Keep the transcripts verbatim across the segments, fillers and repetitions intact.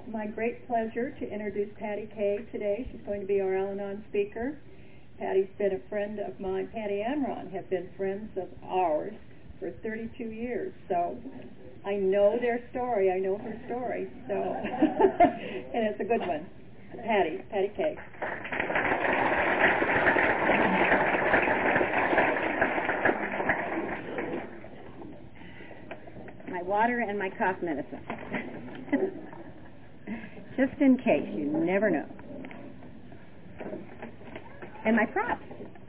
my great pleasure to introduce Patty Kay today. She's going to be our Al-Anon speaker. Patty's been a friend of mine. Patty and Ron have been friends of ours for thirty-two years. So I know their story. I know her story. So, and it's a good one. Patty, Patty Kay. My water and my cough medicine. Just in case, you never know. And my props.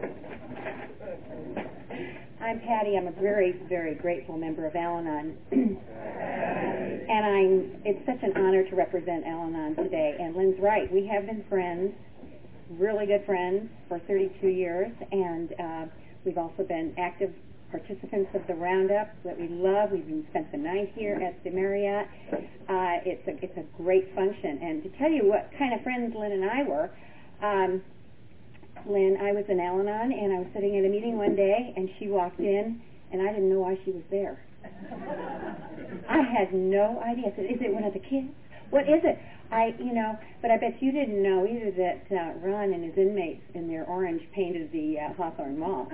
I'm Patty. I'm a very, very grateful member of Al-Anon. And I'm, it's such an honor to represent Al-Anon today. And Lynn's right. We have been friends, really good friends, for thirty-two years. And uh, we've also been active participants of the Roundup that we love. We've even spent the night here at the Marriott. Uh, it's a it's a great function. And to tell you what kind of friends Lynn and I were, um, Lynn, I was in Al-Anon, and I was sitting at a meeting one day, and she walked in, and I didn't know why she was there. I had no idea. I said, is it one of the kids? What is it? I, you know, but I bet you didn't know either that uh, Ron and his inmates in their orange painted the uh, Hawthorne Mall.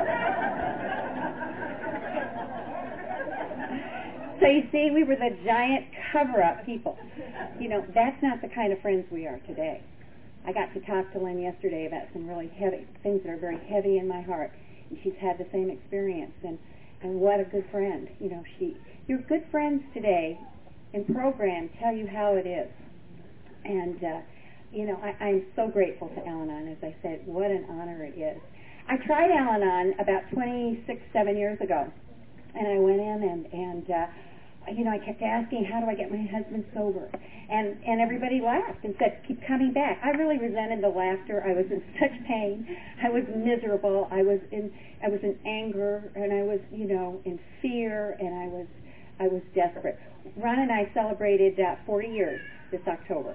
So you see, we were the giant cover-up people. You know, that's not the kind of friends we are today. I got to talk to Lynn yesterday about some really heavy things that are very heavy in my heart, and she's had the same experience. And and what a good friend. You know, she, your good friends today in program tell you how it is. And, uh, you know, I, I'm so grateful to Al-Anon. As I said, what an honor it is. I tried Al-Anon about twenty-six, seven years ago. And I went in and, and uh, you know, I kept asking, how do I get my husband sober? And and everybody laughed and said, keep coming back. I really resented the laughter. I was in such pain. I was miserable. I was in I was in anger, and I was, you know, in fear, and I was I was desperate. Ron and I celebrated uh, forty years this October.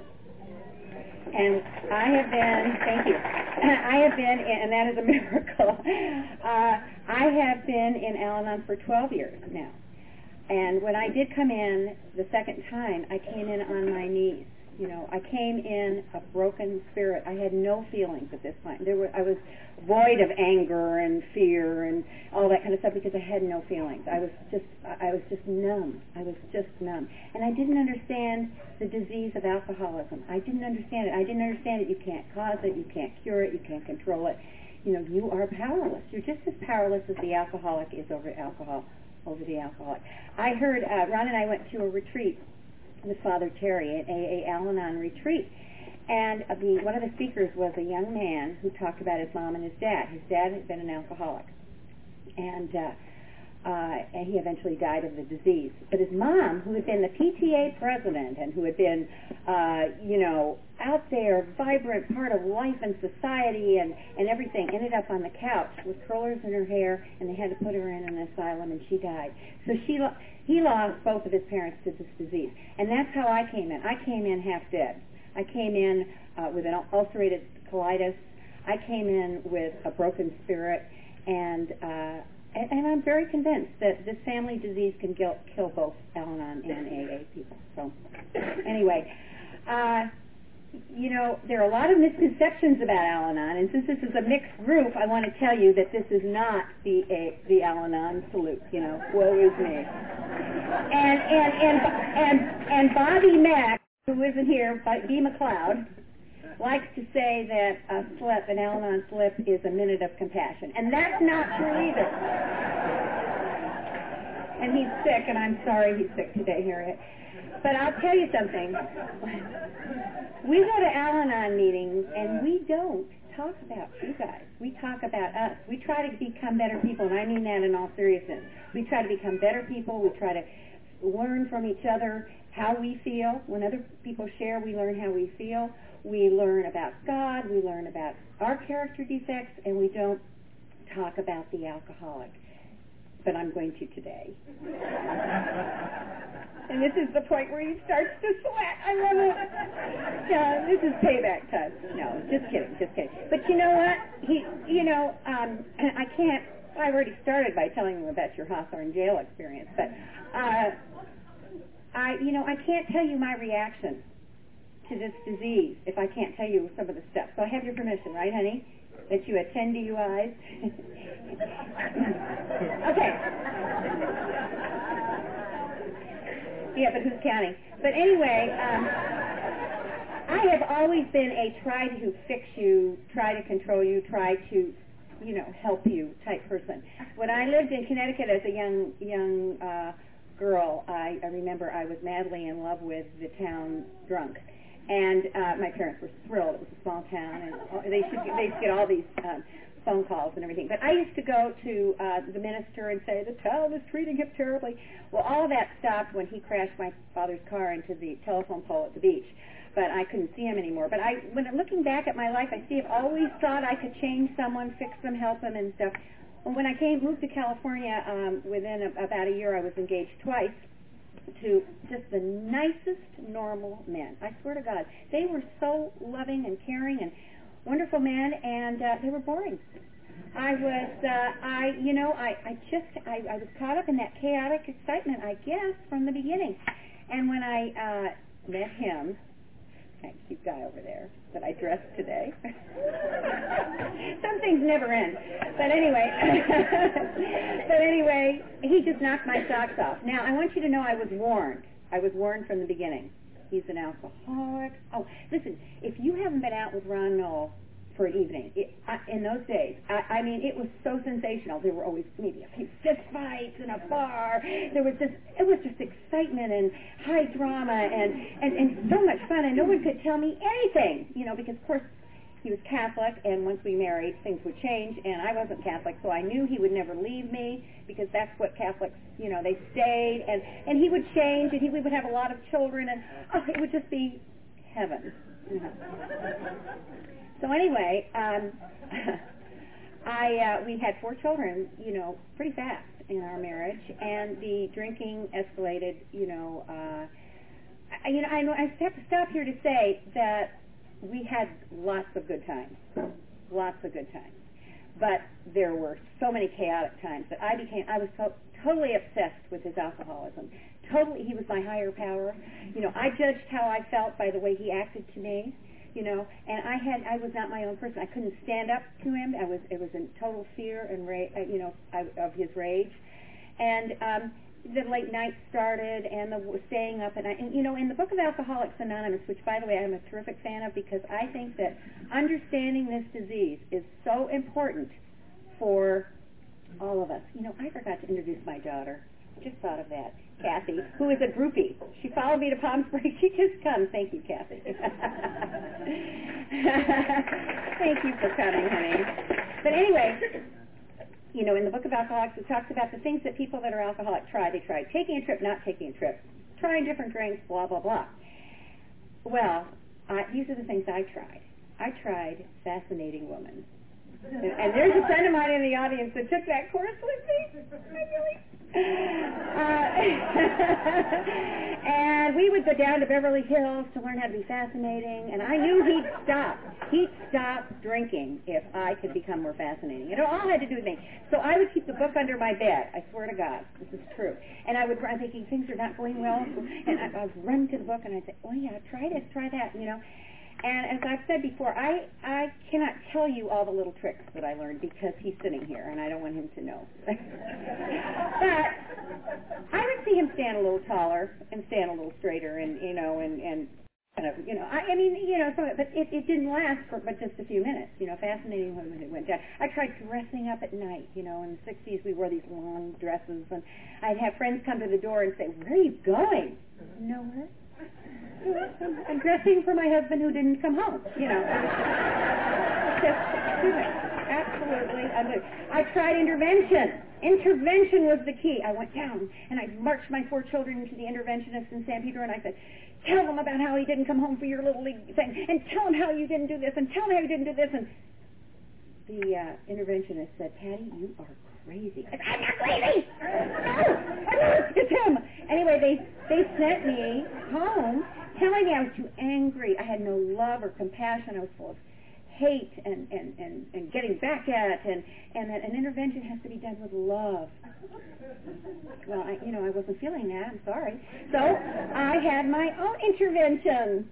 And I have been, thank you, I have been, and that is a miracle, uh, I have been in Al-Anon for twelve years now. And when I did come in the second time, I came in on my knees. You know, I came in a broken spirit. I had no feelings at this point. There were, I was void of anger and fear and all that kind of stuff because I had no feelings. I was just, I was just numb. I was just numb. And I didn't understand the disease of alcoholism. I didn't understand it. I didn't understand it. You can't cause it. You can't cure it. You can't control it. You know, you are powerless. You're just as powerless as the alcoholic is over alcohol, over the alcoholic. I heard, uh, Ron and I went to a retreat with Father Terry, an A A Al-Anon retreat. And uh, the, one of the speakers was a young man who talked about his mom and his dad. His dad had been an alcoholic. And uh, uh, and he eventually died of the disease. But his mom, who had been the P T A president and who had been, uh, you know, out there, vibrant part of life and society and, and everything, ended up on the couch with curlers in her hair, and they had to put her in an asylum, and she died. So she lo- he lost both of his parents to this disease. And that's how I came in. I came in half dead. I came in uh, with an ulcerated colitis. I came in with a broken spirit, and uh, and, and I'm very convinced that this family disease can kill, kill both Al-Anon and A A people. So anyway, uh, you know, there are a lot of misconceptions about Al-Anon, and since this is a mixed group, I want to tell you that this is not the a, the Al-Anon salute. You know, woe is me. And and and and and Bobby Mack, who isn't here, but B. McLeod, likes to say that a slip, an Al-Anon slip, is a minute of compassion. And that's not true either. And he's sick, and I'm sorry he's sick today, Harriet. But I'll tell you something. We go to Al-Anon meetings, and we don't talk about you guys. We talk about us. We try to become better people, and I mean that in all seriousness. We try to become better people. We try to learn from each other how we feel. When other people share, we learn how we feel. We learn about God. We learn about our character defects, and we don't talk about the alcoholic. But I'm going to today. And this is the point where he starts to sweat. I love it. Yeah, this is payback time. No, just kidding, just kidding. But you know what? He, you know, um, I can't. I've already started by telling you about your Hawthorne jail experience, but uh, I, you know, I can't tell you my reaction to this disease if I can't tell you some of the steps. So I have your permission, right, honey? That you had ten D U Is? Okay. Yeah, but who's counting? But anyway, um, I have always been a try to fix you, try to control you, try to, you know, help you type person. When I lived in Connecticut as a young young uh, girl, I, I remember I was madly in love with the town drunk. And uh, my parents were thrilled. It was a small town, and they should they should get all these um, phone calls and everything. But I used to go to uh, the minister and say, the town is treating him terribly. Well, all of that stopped when he crashed my father's car into the telephone pole at the beach. But I couldn't see him anymore. But I, when looking back at my life, I see I've always thought I could change someone, fix them, help them, and stuff. Well, when I came moved to California, um, within a, about a year, I was engaged twice to just the nicest normal men. I swear to God, they were so loving and caring and wonderful men, and uh, they were boring. I was, uh, I, you know, I, I just, I, I was caught up in that chaotic excitement, I guess, from the beginning. And when I uh, met him, that cute guy over there that I dressed today. Some things never end. But anyway, but anyway, he just knocked my socks off. Now, I want you to know I was warned. I was warned from the beginning. He's an alcoholic. Oh, listen, if you haven't been out with Ron Knoll for an evening, it, I, in those days, I, I mean, it was so sensational. There were always maybe a few fist fights in a bar. There was just, it was just excitement and high drama and, and, and so much fun, and no one could tell me anything, you know, because, of course, he was Catholic, and once we married, things would change, and I wasn't Catholic, so I knew he would never leave me, because that's what Catholics, you know, they stayed, and, and he would change, and he we would have a lot of children, and, oh, it would just be heaven. You know. So anyway, um, I uh, we had four children, you know, pretty fast in our marriage, and the drinking escalated. You know, uh, I, you know, I, I have to stop here to say that we had lots of good times, lots of good times, but there were so many chaotic times that I became I was so, totally obsessed with his alcoholism. Totally, he was my higher power. You know, I judged how I felt by the way he acted to me. You know, and I had, I was not my own person. I couldn't stand up to him. I was, it was in total fear and, ra- you know, of his rage. And um, the late nights started and the staying up. And, I, and, you know, in the book of Alcoholics Anonymous, which, by the way, I'm a terrific fan of because I think that understanding this disease is so important for all of us. You know, I forgot to introduce my daughter. Just thought of that. Kathy, who is a groupie. She followed me to Palm Springs. She just comes. Thank you, Kathy. Thank you for coming, honey. But anyway, you know, in the book of Alcoholics, it talks about the things that people that are alcoholic try. They tried taking a trip, not taking a trip, trying different drinks, blah, blah, blah. Well, I, these are the things I tried. I tried Fascinating Woman. And, and there's a friend of mine in the audience that took that course with me. Uh, and we would go down to Beverly Hills to learn how to be fascinating, and I knew he'd stop. He'd stop drinking if I could become more fascinating. It all had to do with me. So I would keep the book under my bed. I swear to God, this is true. And I would run thinking things are not going well, and I, I would run to the book and I'd say, oh yeah, try this, try that, you know. And as I've said before, I, I cannot tell you all the little tricks that I learned because he's sitting here and I don't want him to know. But I would see him stand a little taller and stand a little straighter and, you know, and, and kind of, you know, I, I mean, you know, some of it, but it, it didn't last for but just a few minutes, you know, Fascinating Women, it went down. I tried dressing up at night, you know, in the sixties we wore these long dresses and I'd have friends come to the door and say, where are you going? Nowhere. I'm dressing for my husband who didn't come home, you know. Just, absolutely. I tried intervention. Intervention was the key. I went down and I marched my four children into the interventionist in San Pedro and I said, tell them about how he didn't come home for your little league thing and tell him how you didn't do this and tell him how you didn't do this. And the uh, interventionist said, Patty, you are crazy. I said, I'm not crazy. No, I'm not. It's him. Anyway, they, they sent me home telling me I was too angry. I had no love or compassion. I was full of hate and, and, and, and getting back at, and, and that an intervention has to be done with love. Well, I, you know, I wasn't feeling that. I'm sorry. So I had my own intervention.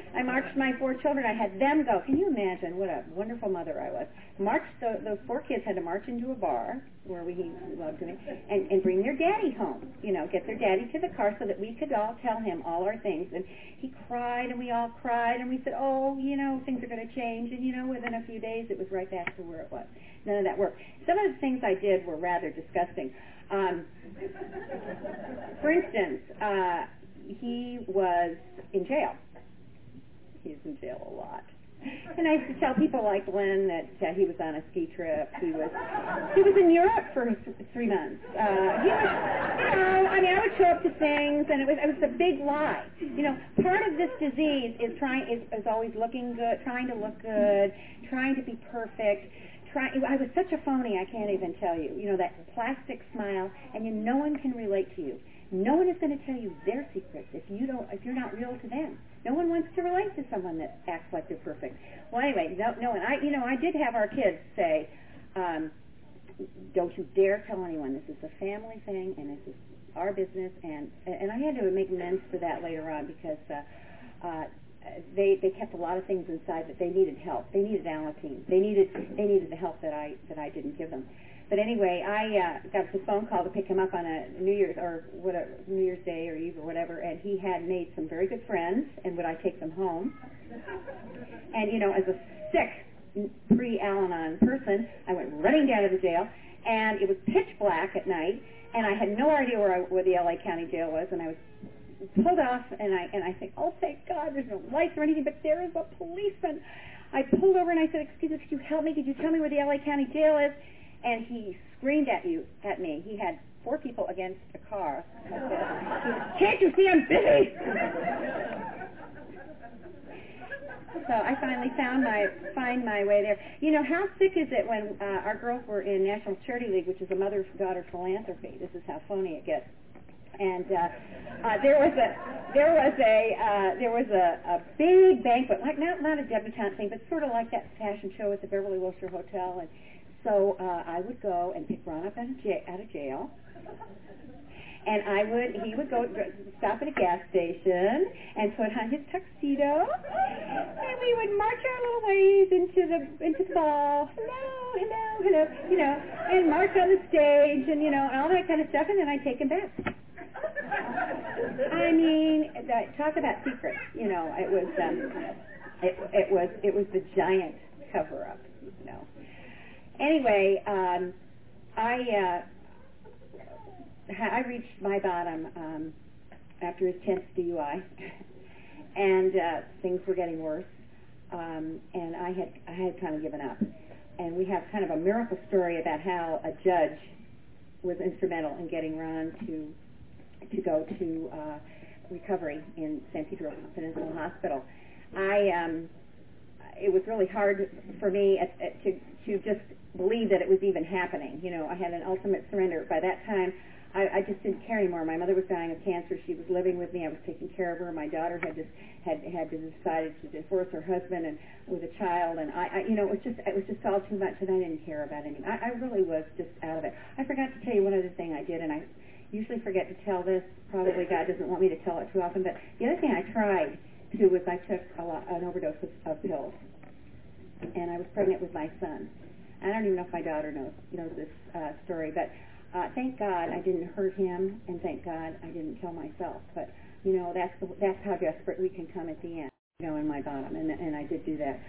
I marched my four children. I had them go. Can you imagine what a wonderful mother I was? Marched the, those four kids had to march into a bar where we loved doing, and and bring their daddy home. You know, get their daddy to the car so that we could all tell him all our things. And he cried, and we all cried, and we said, oh, you know, things are going to change. And you know, within a few days, it was right back to where it was. None of that worked. Some of the things I did were rather disgusting. Um, for instance, uh, he was in jail. He was in jail a lot. And I used to tell people like Glenn that uh, he was on a ski trip. He was he was in Europe for th- three months. Uh, he was, you know, I mean, I would show up to things, and it was it was a big lie. You know, part of this disease is trying is, is always looking good, trying to look good, trying to be perfect. Try, I was such a phony, I can't even tell you. You know, that plastic smile, and you, no one can relate to you. No one is going to tell you their secrets if you don't, if you're not real to them. No one wants to relate to someone that acts like they're perfect. Well, anyway, no, no, and I, you know, I did have our kids say, um, "Don't you dare tell anyone. This is a family thing, and this is our business." And and I had to make amends for that later on because. Uh, uh, They they kept a lot of things inside that they needed help. They needed Alateen. They needed they needed the help that I that I didn't give them. But anyway, I uh, got this phone call to pick him up on a New Year's or whatever New Year's Day or Eve or whatever, and he had made some very good friends. And would I take them home? And you know, as a sick pre-Al-Anon person, I went running down to the jail, and it was pitch black at night, and I had no idea where I, where the L A County Jail was, and I was pulled off, and I and I think, oh, thank God, there's no lights or anything, but there is a policeman. I pulled over and I said, excuse me, could you help me? Could you tell me where the L A County Jail is? And he screamed at you, at me. He had four people against a car. He said, can't you see I'm busy? So I finally found my find my way there. You know, how sick is it when uh, our girls were in National Charity League, which is a mother-daughter philanthropy. This is how phony it gets. And uh, uh, there was a there was a uh, there was a, a big banquet, like not not a debutante thing, but sort of like that fashion show at the Beverly Wilshire Hotel. And so uh, I would go and pick Ron up out of, j- out of jail, and I would he would go stop at a gas station and put on his tuxedo, and we would march our little ways into the into the ball. Hello, hello, hello, you know, and march on the stage, and you know, and all that kind of stuff, and then I'd take him back. I mean, that, talk about secrets. You know, it was um, it, it was it was the giant cover up. You know. Anyway, um, I uh, I reached my bottom um, after his tenth D U I, and uh, things were getting worse. Um, and I had I had kind of given up. And we have kind of a miracle story about how a judge was instrumental in getting Ron to. to go to uh, recovery in San Pedro Peninsula Hospital. I um, it was really hard for me at, at, to to just believe that it was even happening. You know, I had an ultimate surrender. By that time, I, I just didn't care anymore. My mother was dying of cancer. She was living with me. I was taking care of her. My daughter had just had had decided to divorce her husband and with a child, and I, I you know, it was just it was just all too much, and I didn't care about anything. I, I really was just out of it. I forgot to tell you one other thing I did, and I usually forget to tell this. Probably God doesn't want me to tell it too often. But the other thing I tried to was I took a lot, an overdose of, of pills, and I was pregnant with my son. I don't even know if my daughter knows knows this uh, story, but uh, thank God I didn't hurt him, and thank God I didn't kill myself. But you know, that's the, that's how desperate we can come at the end. You know, in my bottom, and and I did do that.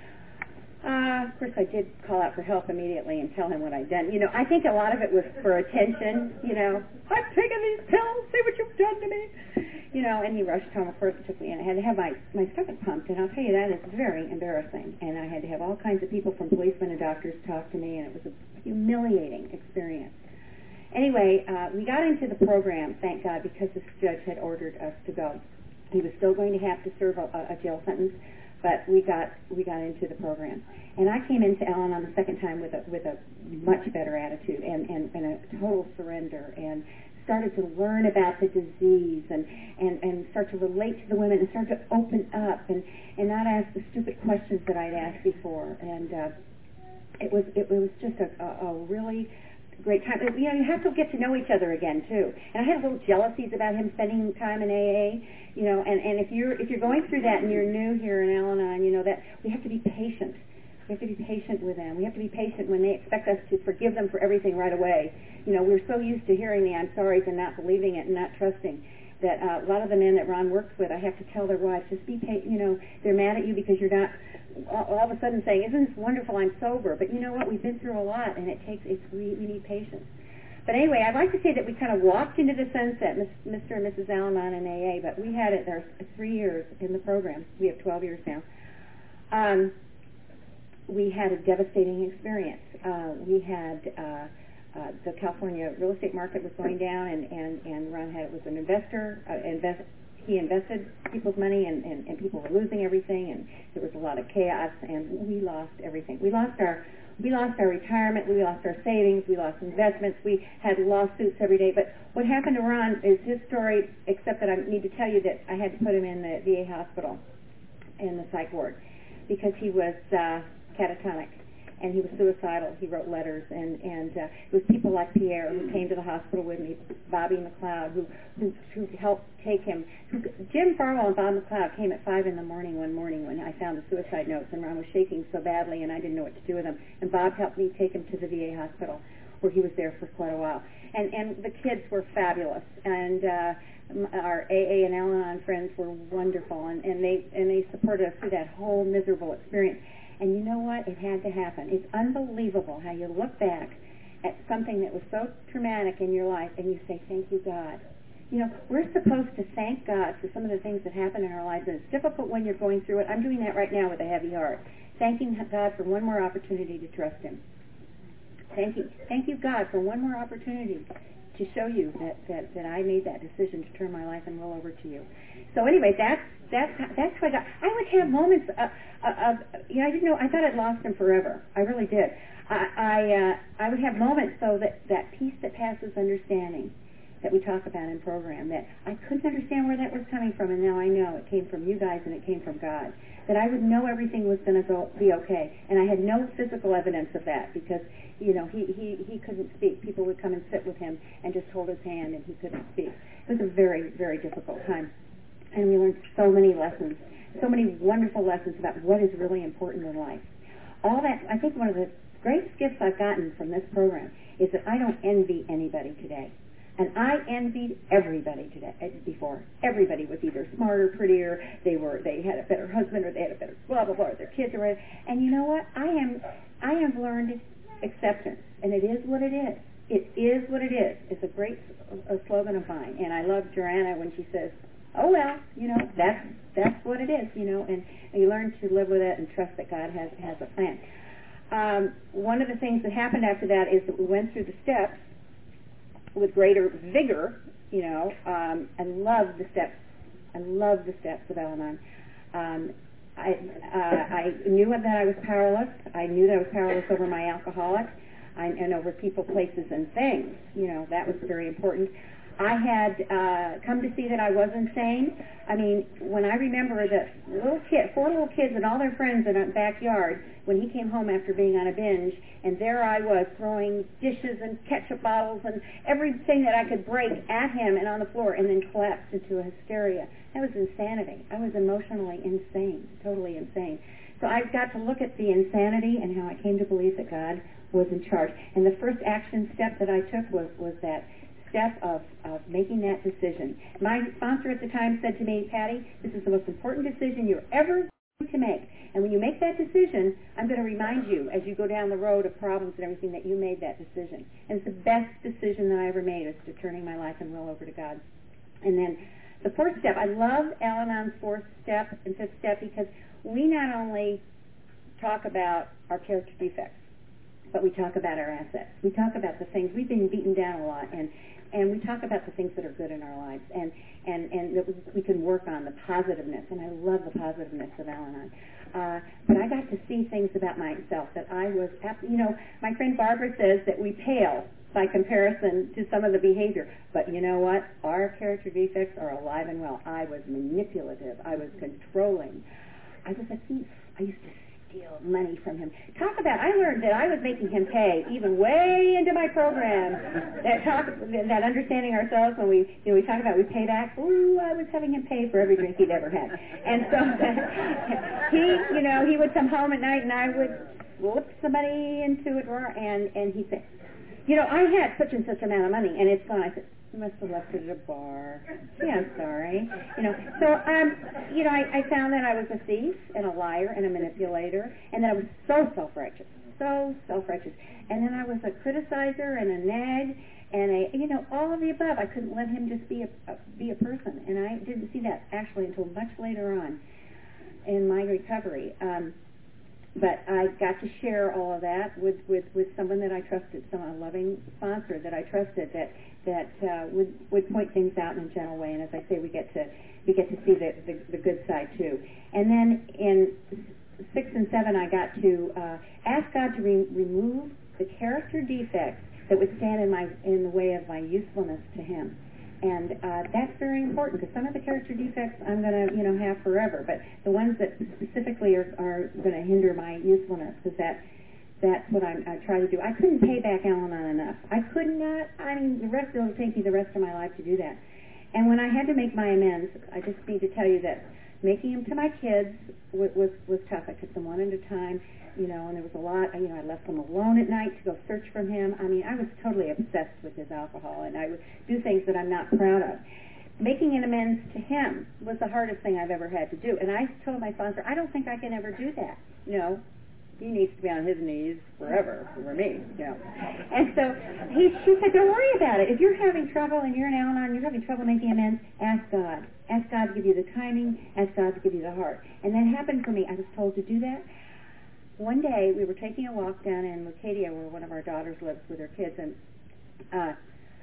Uh, of course, I did call out for help immediately and tell him what I'd done. You know, I think a lot of it was for attention, you know. I've taken these pills, see what you've done to me. You know, and he rushed home, of course, took me in. I had to have my, my stomach pumped, and I'll tell you, that is very embarrassing. And I had to have all kinds of people from policemen and doctors talk to me, and it was a humiliating experience. Anyway, uh, we got into the program, thank God, because this judge had ordered us to go. He was still going to have to serve a, a jail sentence, but we got we got into the program, and I came into Al-Anon the second time with a with a much better attitude and, and, and a total surrender, and started to learn about the disease and, and, and start to relate to the women and start to open up and, and not ask the stupid questions that I'd asked before. And uh, it was it was just a, a, a really great time. You know, you have to get to know each other again too. And I had little jealousies about him spending time in A A. You know, and, and if you're if you're going through that and you're new here in Al-Anon, you know that we have to be patient. We have to be patient with them. We have to be patient when they expect us to forgive them for everything right away. You know, we're so used to hearing the I'm sorry's and not believing it and not trusting that uh, a lot of the men that Ron works with, I have to tell their wives, just be patient. You know, they're mad at you because you're not all, all of a sudden saying, isn't this wonderful, I'm sober. But you know what, we've been through a lot, and it takes, it's we, we need patience. But anyway, I'd like to say that we kind of walked into the sunset, Mister and Missus Al-Anon in A A, but we had it there three years in the program. We have twelve years now. Um, we had a devastating experience. Uh, we had uh, uh, the California real estate market was going down, and, and, and Ron had was an investor. Uh, invest, he invested people's money, and, and, and people were losing everything, and there was a lot of chaos, and we lost everything. We lost our we lost our retirement, we lost our savings, we lost investments, we had lawsuits every day. But what happened to Ron is his story, except that I need to tell you that I had to put him in the V A hospital in the psych ward because he was uh, catatonic, and he was suicidal. He wrote letters, and, and uh, it was people like Pierre who came to the hospital with me, Bobby McLeod, who, who, who helped take him. Who, Jim Farwell and Bob McLeod came at five in the morning one morning when I found the suicide notes, and Ron was shaking so badly, and I didn't know what to do with him. And Bob helped me take him to the V A hospital, where he was there for quite a while. And, and the kids were fabulous, and uh, our A A and Al-Anon friends were wonderful, and, and, they, and they supported us through that whole miserable experience. And you know what? It had to happen. It's unbelievable how you look back at something that was so traumatic in your life and you say, thank you, God. You know, we're supposed to thank God for some of the things that happen in our lives, and it's difficult when you're going through it. I'm doing that right now with a heavy heart. Thanking God for one more opportunity to trust Him. Thank you, thank you, God, for one more opportunity to show you that, that, that I made that decision to turn my life and roll over to you. So anyway, that's that's that's what I got. I would have moments of, of you know, I didn't know, I thought I'd lost him forever. I really did. I I, uh, I would have moments though that that peace that passes understanding that we talk about in program, that I couldn't understand where that was coming from, and now I know it came from you guys and it came from God. That I would know everything was going to go be okay, and I had no physical evidence of that because you know he, he he couldn't speak. People would come and sit with him and just hold his hand, and he couldn't speak. It was a very very difficult time, and we learned so many lessons, so many wonderful lessons about what is really important in life. All that, I think one of the greatest gifts I've gotten from this program is that I don't envy anybody today. And I envied everybody today before. Everybody was either smarter, prettier, they were they had a better husband, or they had a better blah blah blah, or their kids or whatever. And you know what? I am I have learned acceptance, and it is what it is. It is what it is. It's a great a slogan of mine, and I love Joanna when she says, "Oh well, you know that's that's what it is," you know, and, and you learn to live with it and trust that God has has a plan. Um, one of the things that happened after that is that we went through the steps with greater vigor, you know. um, I love the steps. I love the steps of Al-Anon. Um, I, uh, I knew that I was powerless. I knew that I was powerless over my alcoholic I, and over people, places, and things. You know, that was very important. I had uh, come to see that I was insane. I mean, when I remember that little kid, four little kids and all their friends in a backyard, when he came home after being on a binge, and there I was throwing dishes and ketchup bottles and everything that I could break at him and on the floor, and then collapsed into a hysteria. That was insanity. I was emotionally insane, totally insane. So I've got to look at the insanity and how I came to believe that God was in charge. And the first action step that I took was, was that step of, of making that decision. My sponsor at the time said to me, Patty, this is the most important decision you're ever going to make. And when you make that decision, I'm going to remind you as you go down the road of problems and everything that you made that decision. And it's the best decision that I ever made, is to turning my life and will over to God. And then the fourth step, I love Al-Anon's fourth step and fifth step because we not only talk about our character defects, but we talk about our assets. We talk about the things, we've been beaten down a lot, and and we talk about the things that are good in our lives, and, and, and that we can work on the positiveness, and I love the positiveness of Al-Anon. Uh, but I got to see things about myself that I was, you know, my friend Barbara says that we pale by comparison to some of the behavior, but you know what? Our character defects are alive and well. I was manipulative. I was controlling. I was a thief. I used to steal money from him. Talk about, I learned that I was making him pay, even way into my program, that talk, that understanding ourselves when we, you know, we talk about we pay back, ooh, I was having him pay for every drink he'd ever had. And so he, you know, he would come home at night and I would slip some money into a drawer and, and he'd say, you know, I had such and such amount of money and it's gone. I said, you must have left it at a bar. Yeah, I'm sorry. You know, so um, you know, I, I found that I was a thief and a liar and a manipulator, and that I was so self-righteous, so self-righteous, and then I was a criticizer and a nag and a, you know, all of the above. I couldn't let him just be a, a be a person, and I didn't see that actually until much later on in my recovery. Um, But I got to share all of that with, with, with someone that I trusted, some a loving sponsor that I trusted that that uh, would would point things out in a gentle way. And as I say, we get to we get to see the the, the good side too. And then in six and seven, I got to uh, ask God to re- remove the character defects that would stand in my in the way of my usefulness to Him. And uh, that's very important because some of the character defects I'm going to, you know, have forever, but the ones that specifically are, are going to hinder my usefulness, because that that's what I'm, I try to do. I couldn't pay back Al-Anon enough. I could not. I mean, the rest it'll take me the rest of my life to do that. And when I had to make my amends, I just need to tell you that making them to my kids was was, was tough. I took them one at a time. You know, and there was a lot, you know, I left him alone at night to go search for him. I mean, I was totally obsessed with his alcohol, and I would do things that I'm not proud of. Making an amends to him was the hardest thing I've ever had to do. And I told my sponsor, I don't think I can ever do that. You know, he needs to be on his knees forever for me, you know. And so he, she said, don't worry about it. If you're having trouble and you're an Al-Anon, you're having trouble making amends, ask God. Ask God to give you the timing. Ask God to give you the heart. And that happened for me. I was told to do that. One day, we were taking a walk down in Leucadia, where one of our daughters lives with her kids, and uh,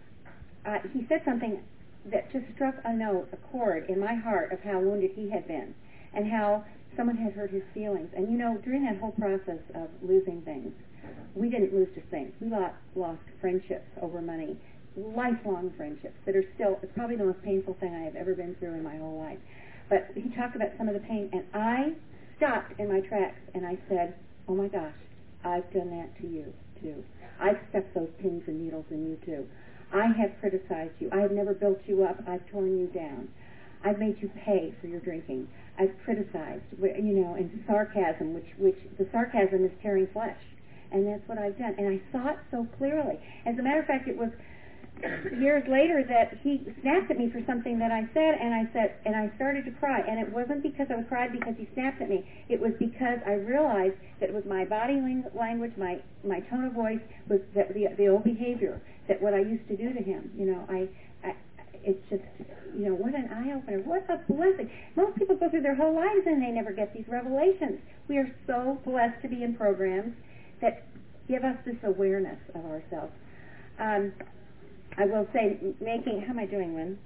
uh, he said something that just struck a note, a chord in my heart of how wounded he had been, and how someone had hurt his feelings. And you know, during that whole process of losing things, we didn't lose just things. We lost, lost friendships over money, lifelong friendships that are still, it's probably the most painful thing I have ever been through in my whole life. But he talked about some of the pain, and I stopped in my tracks, and I said, oh my gosh, I've done that to you too. I've stuck those pins and needles in you too. I have criticized you. I have never built you up. I've torn you down. I've made you pay for your drinking. I've criticized, you know, and sarcasm, which, which the sarcasm is tearing flesh. And that's what I've done. And I saw it so clearly. As a matter of fact, it was years later that he snapped at me for something that I said, and I said, and I started to cry. And it wasn't because I cried because he snapped at me. It was because I realized that it was my body language, my my tone of voice, was that the the old behavior, that what I used to do to him. You know, I, I it's just, you know, what an eye opener. What a blessing. Most people go through their whole lives and they never get these revelations. We are so blessed to be in programs that give us this awareness of ourselves. Um, I will say, making, how am I doing, Lynn?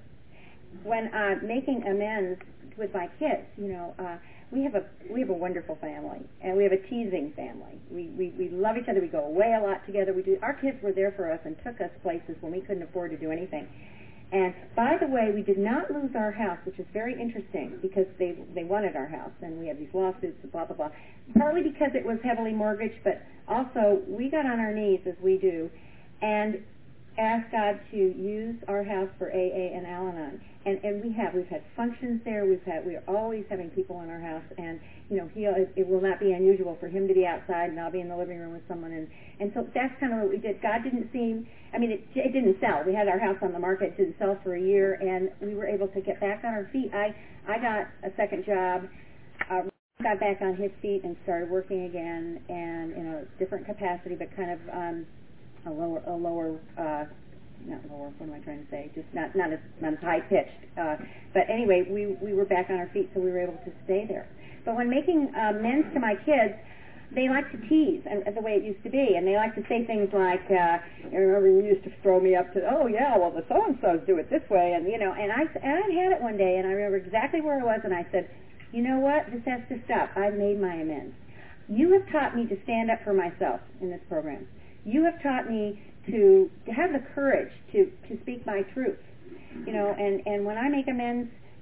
When uh, making amends with my kids, you know, uh, we have a we have a wonderful family, and we have a teasing family. We, we we love each other. We go away a lot together. We do. Our kids were there for us and took us places when we couldn't afford to do anything. And by the way, we did not lose our house, which is very interesting because they they wanted our house, and we had these lawsuits and blah blah blah. Partly because it was heavily mortgaged, but also we got on our knees as we do, and ask God to use our house for A A and Al-Anon, and and we have we've had functions there. We've had we're always having people in our house, and you know he it, it will not be unusual for him to be outside and I'll be in the living room with someone, and and so that's kind of what we did. God didn't seem, I mean it it didn't sell. We had our house on the market, it didn't sell for a year, and we were able to get back on our feet. I I got a second job. Uh, got back on his feet and started working again, and in a different capacity, but kind of. Um, a lower, a lower, uh, not lower, what am I trying to say? Just not, not as, not as high pitched. Uh, but anyway, we, we were back on our feet, so we were able to stay there. But when making uh, amends to my kids, they like to tease, and the way it used to be, and they like to say things like, uh, I remember you used to throw me up to, oh yeah, well the so-and-sos do it this way, and you know, and I, and I had it one day, and I remember exactly where I was, and I said, you know what, this has to stop. I've made my amends. You have taught me to stand up for myself in this program. You have taught me to, to have the courage to, to speak my truth, you know, and, and when I make amends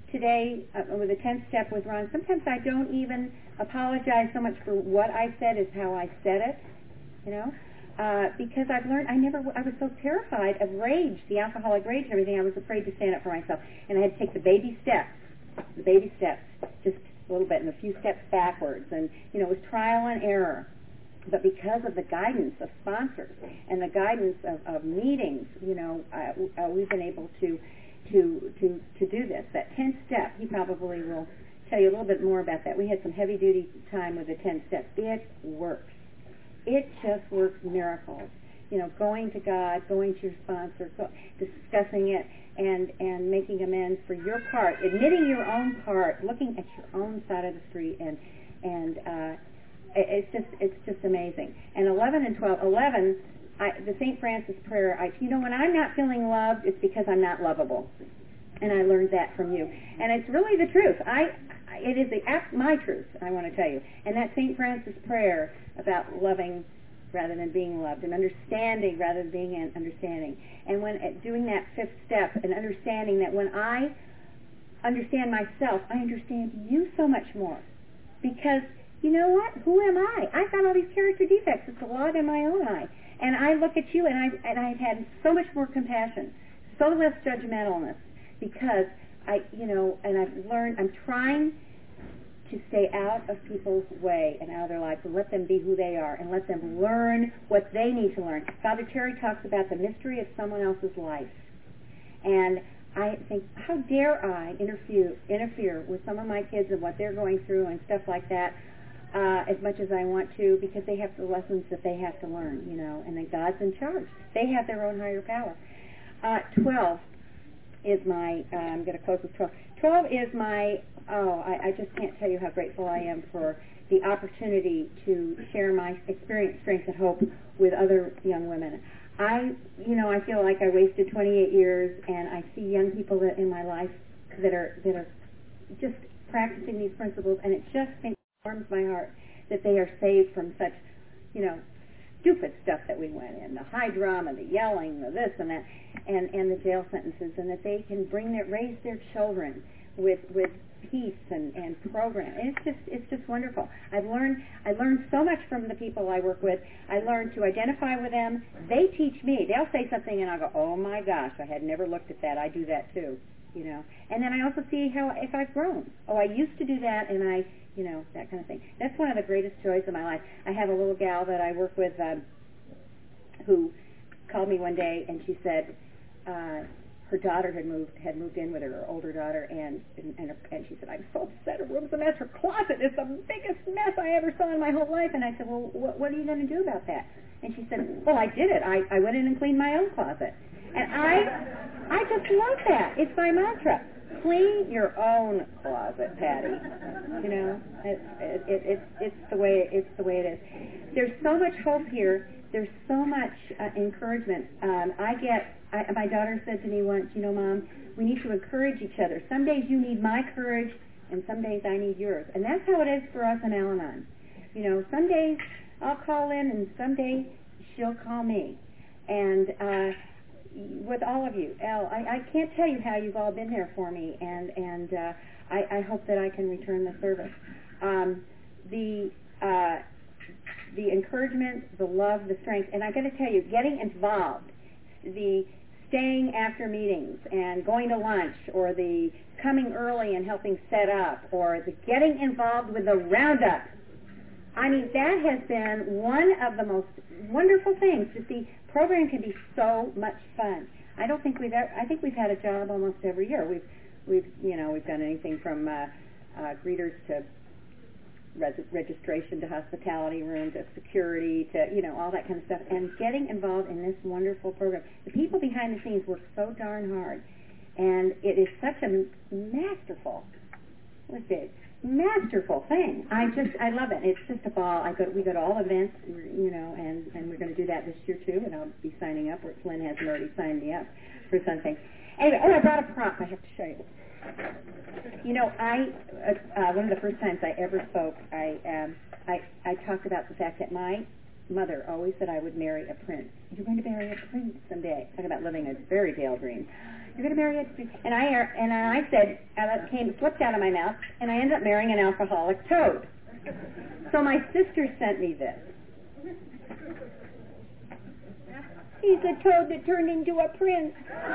today uh, with the tenth step with Ron, sometimes I don't even apologize so much for what I said as how I said it, you know, uh, because I've learned I never, I was so terrified of rage, the alcoholic rage and everything, I was afraid to stand up for myself. And I had to take the baby steps, the baby steps, just a little bit, and a few steps backwards. And, you know, it was trial and error. But because of the guidance of sponsors and the guidance of, of meetings, you know, uh, uh, we've been able to, to to to do this. That tenth step, he probably will tell you a little bit more about that. We had some heavy-duty time with the tenth step. It works. It just works miracles. You know, going to God, going to your sponsor, go, discussing it, and, and making amends for your part, admitting your own part, looking at your own side of the street, and and uh, it's just it's just amazing. And eleven and twelve, eleven, I, the Saint Francis prayer. I, you know, when I'm not feeling loved, it's because I'm not lovable, and I learned that from you. And it's really the truth. I, it is the my truth. I want to tell you. And that Saint Francis prayer about loving rather than being loved, and understanding rather than being an understanding. And when uh, doing that fifth step and understanding that when I understand myself, I understand you so much more, because. You know what? Who am I? I've got all these character defects. It's a lot in my own eye. And I look at you, and, I, and I've had so much more compassion, so less judgmentalness, because I, you know, and I've learned, I'm trying to stay out of people's way and out of their lives and let them be who they are and let them learn what they need to learn. Father Terry talks about the mystery of someone else's life. And I think, how dare I interfere, interfere with some of my kids and what they're going through and stuff like that. Uh, as much as I want to, because they have the lessons that they have to learn, you know, and then God's in charge. They have their own higher power. Uh, twelve is my, uh, I'm going to close with twelve. twelve is my, oh, I, I just can't tell you how grateful I am for the opportunity to share my experience, strength, and hope with other young women. I, you know, I feel like I wasted twenty-eight years, and I see young people that in my life that are, that are just practicing these principles, and it just makes warms my heart that they are saved from such, you know, stupid stuff that we went in, the high drama, the yelling, the this and that, and, and the jail sentences, and that they can bring their, raise their children with with peace and, and program. And it's just it's just wonderful. I've learned I learned so much from the people I work with. I learned to identify with them. They teach me. They'll say something and I'll go, oh my gosh, I had never looked at that. I do that too. You know. And then I also see how if I've grown. Oh, I used to do that, and I you know, that kind of thing. That's one of the greatest joys of my life. I have a little gal that I work with um, who called me one day, and she said uh, her daughter had moved had moved in with her, her older daughter, and and, and, her, and she said, I'm so upset. Her room's a mess. Her closet is the biggest mess I ever saw in my whole life. And I said, well, what, what are you going to do about that? And she said, well, I did it. I, I went in and cleaned my own closet. And I I just love that. It's my mantra. Clean your own closet, Patty. You know, it, it, it, it's it's the way it's the way it is. There's so much hope here. There's so much uh, encouragement. Um, I get. I, my daughter said to me once, you know, Mom, we need to encourage each other. Some days you need my courage, and some days I need yours. And that's how it is for us in Al-Anon. You know, some days I'll call in, and some days she'll call me. And uh, with all of you, Elle, I, I can't tell you how you've all been there for me, and and uh, I, I hope that I can return the service. Um, the uh, the encouragement, the love, the strength, and I got to tell you, getting involved, the staying after meetings and going to lunch, or the coming early and helping set up, or the getting involved with the roundup. I mean, that has been one of the most wonderful things. Just the program can be so much fun. I don't think we've ever, I think we've had a job almost every year. We've we've you know we've done anything from uh, uh, greeters to res- registration to hospitality room to security to you know all that kind of stuff. And getting involved in this wonderful program, the people behind the scenes work so darn hard, and it is such a masterful. What's it? Masterful thing. I just, I love it. It's just a ball. I go, we go to all events, you know, and, and we're going to do that this year too. And I'll be signing up. Where Flynn hasn't already signed me up for something. Anyway, oh, I brought a prop. I have to show you. You know, I uh, uh, one of the first times I ever spoke, I um, I I talked about the fact that my mother always said I would marry a prince. You're going to marry a prince someday. Talk about living a fairy tale dream. You're going to marry a... And I, and I said, and it came, slipped out of my mouth, and I ended up marrying an alcoholic toad. So my sister sent me this. He's a toad that turned into a prince.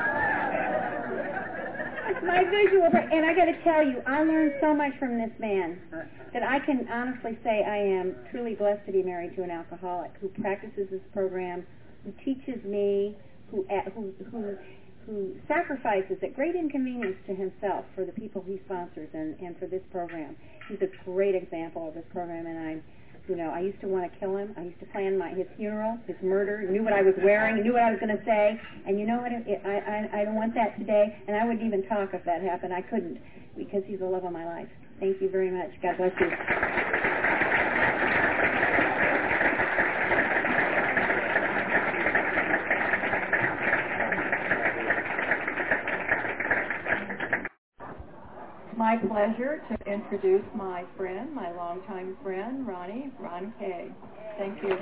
It's my visual. And I got to tell you, I learned so much from this man that I can honestly say I am truly blessed to be married to an alcoholic who practices this program, who teaches me, who who who, who sacrifices at great inconvenience to himself for the people he sponsors and, and for this program. He's a great example of this program, and I'm You know, I used to want to kill him. I used to plan my his funeral, his murder, knew what I was wearing, knew what I was going to say. And you know what? It, I, I, I don't want that today, and I wouldn't even talk if that happened. I couldn't, because he's the love of my life. Thank you very much. God bless you. My pleasure to introduce my friend, my longtime friend, Ronnie, Ron Kay. Thank you.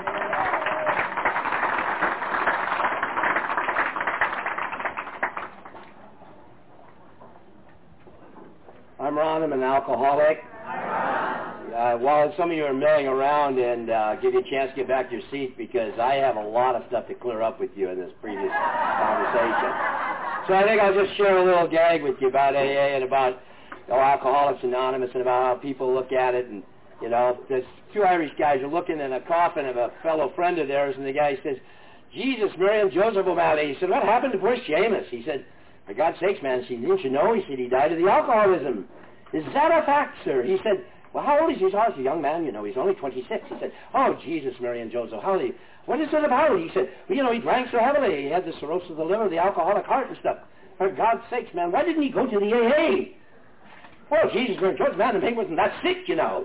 I'm Ron. I'm an alcoholic. Uh, while some of you are milling around and uh, give you a chance to get back to your seat, because I have a lot of stuff to clear up with you in this previous conversation. So I think I'll just share a little gag with you about A A and about Oh, Alcoholics Anonymous and about how people look at it. And, you know, there's two Irish guys are looking in a coffin of a fellow friend of theirs, and the guy says, Jesus, Mary and Joseph O'Malley. He said, what happened to poor Seamus? He said, for God's sakes, man, he said, didn't you know? He said, he died of the alcoholism. Is that a fact, sir? He said, well, how old is he? He was a young man, you know, he's only twenty-six. He said, oh, Jesus, Mary and Joseph, how old? What is it about? He said, well, you know, he drank so heavily. He had the cirrhosis of the liver, the alcoholic heart and stuff. For God's sakes, man, why didn't he go to the A A? Well, Jesus, Mary, Joseph, man, he wasn't that sick, you know.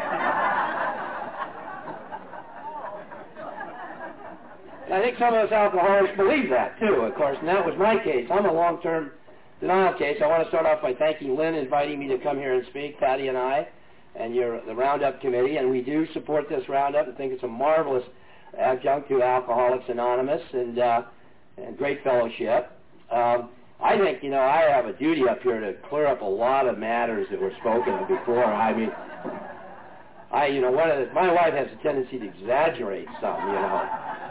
I think some of us alcoholics believe that, too, of course, and that was my case. I'm a long-term denial case. I want to start off by thanking Lynn inviting me to come here and speak, Patty and I, and your, the Roundup Committee, and we do support this Roundup and think it's a marvelous adjunct to Alcoholics Anonymous and, uh, and great fellowship. Um, I think, you know, I have a duty up here to clear up a lot of matters that were spoken of before. I mean, I, you know, one of the, my wife has a tendency to exaggerate some, you know.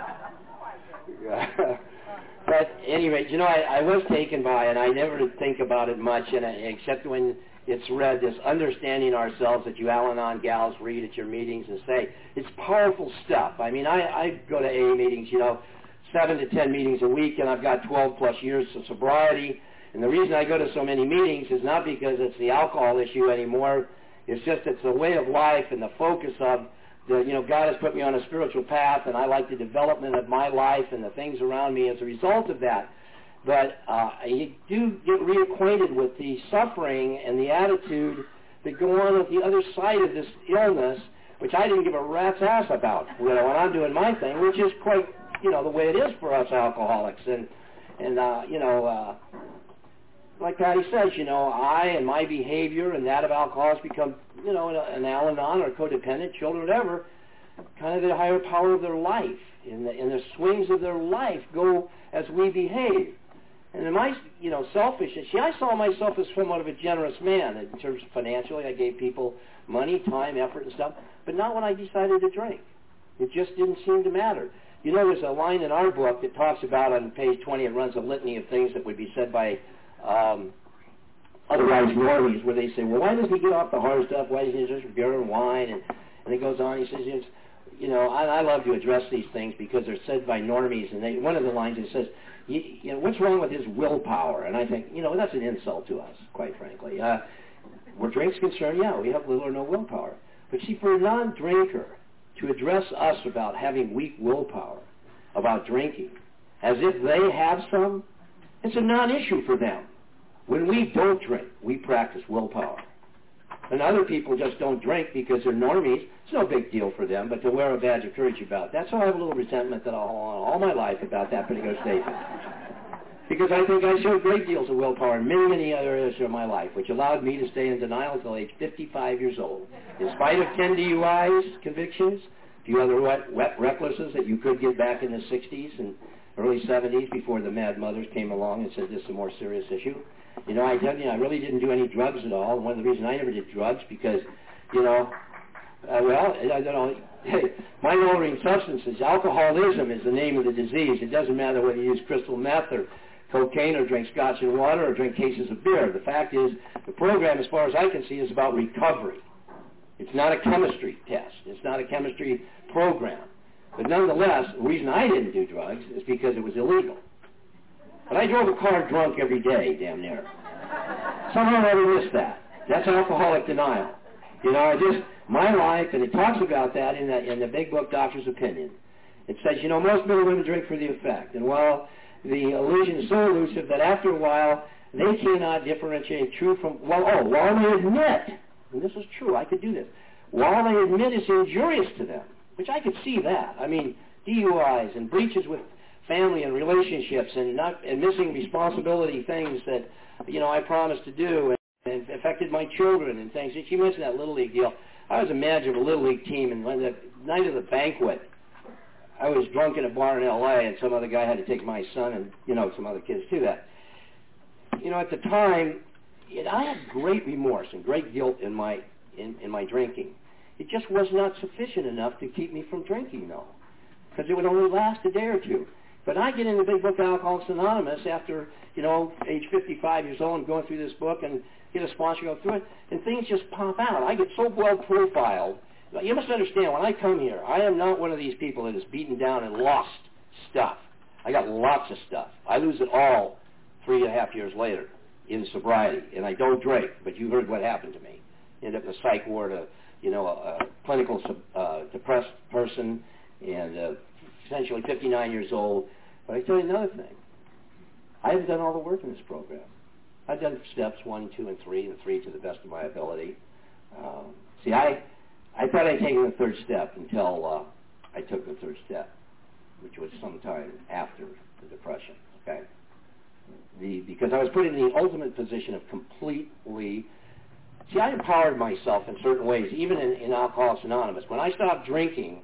But anyway, you know, I, I was taken by, and I never think about it much, and I, except when it's read, this understanding ourselves that you Al-Anon gals read at your meetings and say, it's powerful stuff. I mean, I, I go to A A meetings, you know, seven to ten meetings a week, and I've got twelve plus years of sobriety. And the reason I go to so many meetings is not because it's the alcohol issue anymore. It's just it's the way of life and the focus of the, you know, God has put me on a spiritual path, and I like the development of my life and the things around me as a result of that. But uh, you do get reacquainted with the suffering and the attitude that go on at the other side of this illness, which I didn't give a rat's ass about, you know, when I'm doing my thing, which is quite, you know, the way it is for us alcoholics. And, and uh, you know, uh, like Patty says, you know, I and my behavior and that of alcoholics become, you know, an Al-Anon or codependent, children, whatever, kind of the higher power of their life. And the, and the swings of their life go as we behave. And in my, you know, selfishness, see, I saw myself as somewhat of a generous man in terms of financially. I gave people money, time, effort, and stuff, but not when I decided to drink. It just didn't seem to matter. You know, there's a line in our book that talks about, on page twenty, it runs a litany of things that would be said by um, otherwise normies, where they say, well, why doesn't he get off the hard stuff? Why doesn't he just beer and wine? And, and it goes on. He says, it's, you know, I, I love to address these things because they're said by normies. And they, one of the lines it says, you, you know, what's wrong with his willpower? And I think, you know, that's an insult to us, quite frankly. Uh, where drink's concerned, yeah, we have little or no willpower. But see, for a non-drinker to address us about having weak willpower, about drinking, as if they have some, it's a non-issue for them. When we don't drink, we practice willpower. And other people just don't drink because they're normies. It's no big deal for them, but to wear a badge of courage about that. So I have a little resentment that I'll hold on all my life about that particular statement. Because I think I showed great deals of willpower in many, many other areas of my life, which allowed me to stay in denial until age fifty-five years old. In spite of ten D U Is convictions, a few other wet, wet recklessness that you could get back in the sixties, and early seventies, before the Mad Mothers came along and said this is a more serious issue. You know, I, did, you know, I really didn't do any drugs at all. And one of the reasons I never did drugs because, you know, uh, well, I don't know, hey, mind-altering substances, alcoholism is the name of the disease. It doesn't matter whether you use crystal meth or cocaine or drink scotch and water or drink cases of beer. The fact is, the program, as far as I can see, is about recovery. It's not a chemistry test. It's not a chemistry program. But nonetheless, the reason I didn't do drugs is because it was illegal. But I drove a car drunk every day, damn near. Somehow I never missed that. That's alcoholic denial. You know, I just, my life, and it talks about that in the, in the big book, Doctor's Opinion. It says, you know, most men and women drink for the effect. And while the illusion is so elusive that after a while, they cannot differentiate true from, well, oh, while they admit, and this is true, I could do this, while they admit it's injurious to them, which I could see that. I mean, D U Is and breaches with family and relationships and not and missing responsibility things that, you know, I promised to do and, and affected my children and things. And she mentioned that Little League deal. I was a manager of a Little League team, and on the night of the banquet, I was drunk in a bar in L A, and some other guy had to take my son and, you know, some other kids to that. You know, at the time, it, I had great remorse and great guilt in my in, in my drinking. It just was not sufficient enough to keep me from drinking, though, because it would only last a day or two. But I get in the big book, Alcoholics Anonymous, after, you know, age fifty-five years old and going through this book and get a sponsor, go through it, and things just pop out. I get so well profiled. You must understand, when I come here, I am not one of these people that is beaten down and lost stuff. I got lots of stuff. I lose it all three and a half years later in sobriety, and I don't drink, but you heard what happened to me. Ended up in a psych ward, a, you know, a, a clinical uh, depressed person, and uh, essentially fifty-nine years old. But I tell you another thing. I haven't done all the work in this program. I've done steps one, two, and three, and three to the best of my ability. Um, see, I I thought I'd taken the third step until uh, I took the third step, which was sometime after the depression, okay? The, because I was put in the ultimate position of completely, see, I empowered myself in certain ways, even in, in Alcoholics Anonymous. When I stopped drinking,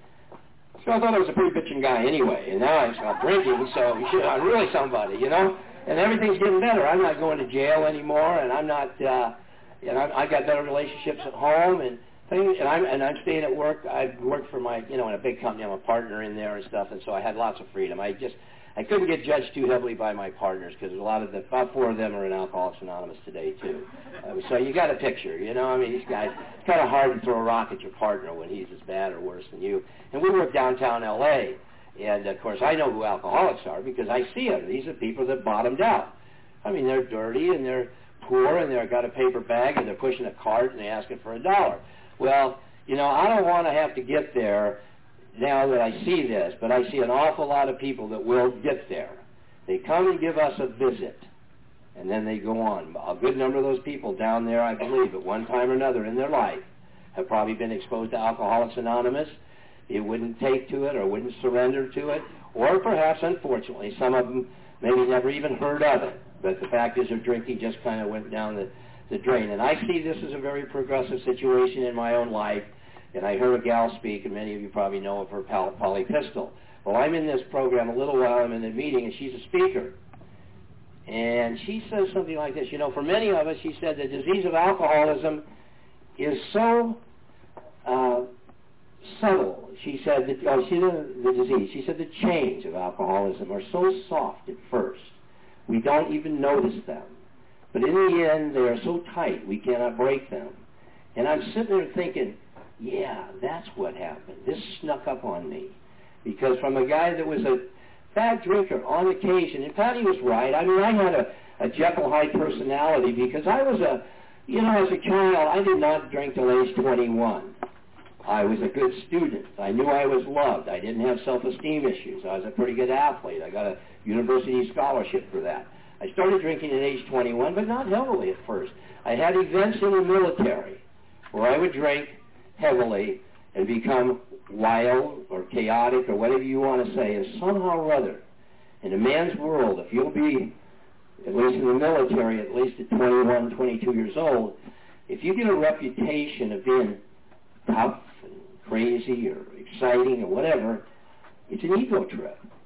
so I thought I was a pretty bitching guy anyway, and now I stopped drinking, so shit, I'm really somebody, you know? And everything's getting better. I'm not going to jail anymore, and I'm not, uh, and I've, I've got better relationships at home, and things, and I'm, and I'm staying at work. I work for my, you know, in a big company. I'm a partner in there and stuff, and so I had lots of freedom. I just, I couldn't get judged too heavily by my partners because a lot of the, about four of them are in Alcoholics Anonymous today too. Uh, so you got a picture, you know. I mean, these guys, it's kind of hard to throw a rock at your partner when he's as bad or worse than you. And we work downtown L A, and of course I know who alcoholics are because I see them. These are people that bottomed out. I mean, they're dirty and they're poor and they've got a paper bag and they're pushing a cart and they're asking for a dollar. Well, you know, I don't want to have to get there now that I see this, but I see an awful lot of people that will get there. They come and give us a visit, and then they go on. A good number of those people down there, I believe, at one time or another in their life, have probably been exposed to Alcoholics Anonymous. It wouldn't take to it or wouldn't surrender to it, or perhaps, unfortunately, some of them maybe never even heard of it. But the fact is their drinking just kind of went down the, the drain. And I see this as a very progressive situation in my own life. And I heard a gal speak, and many of you probably know of her, Polly Pistol. Well, I'm in this program a little while, I'm in a meeting, and she's a speaker. And she says something like this, you know, for many of us, she said, the disease of alcoholism is so uh, subtle. She said, that, oh, she didn't, the disease, she said the chains of alcoholism are so soft at first, we don't even notice them. But in the end, they are so tight, we cannot break them. And I'm sitting there thinking, yeah, that's what happened. This snuck up on me. Because from a guy that was a bad drinker on occasion, and Patty was right. I mean, I had a, a Jekyll Hyde personality because I was a, you know, as a child, I did not drink till age twenty-one. I was a good student. I knew I was loved. I didn't have self-esteem issues. I was a pretty good athlete. I got a university scholarship for that. I started drinking at age twenty-one, but not heavily at first. I had events in the military where I would drink heavily and become wild or chaotic or whatever you want to say, and somehow or other, in a man's world, if you'll be, at least in the military, at least at twenty-one, twenty-two years old, if you get a reputation of being tough and crazy or exciting or whatever, it's an ego trip.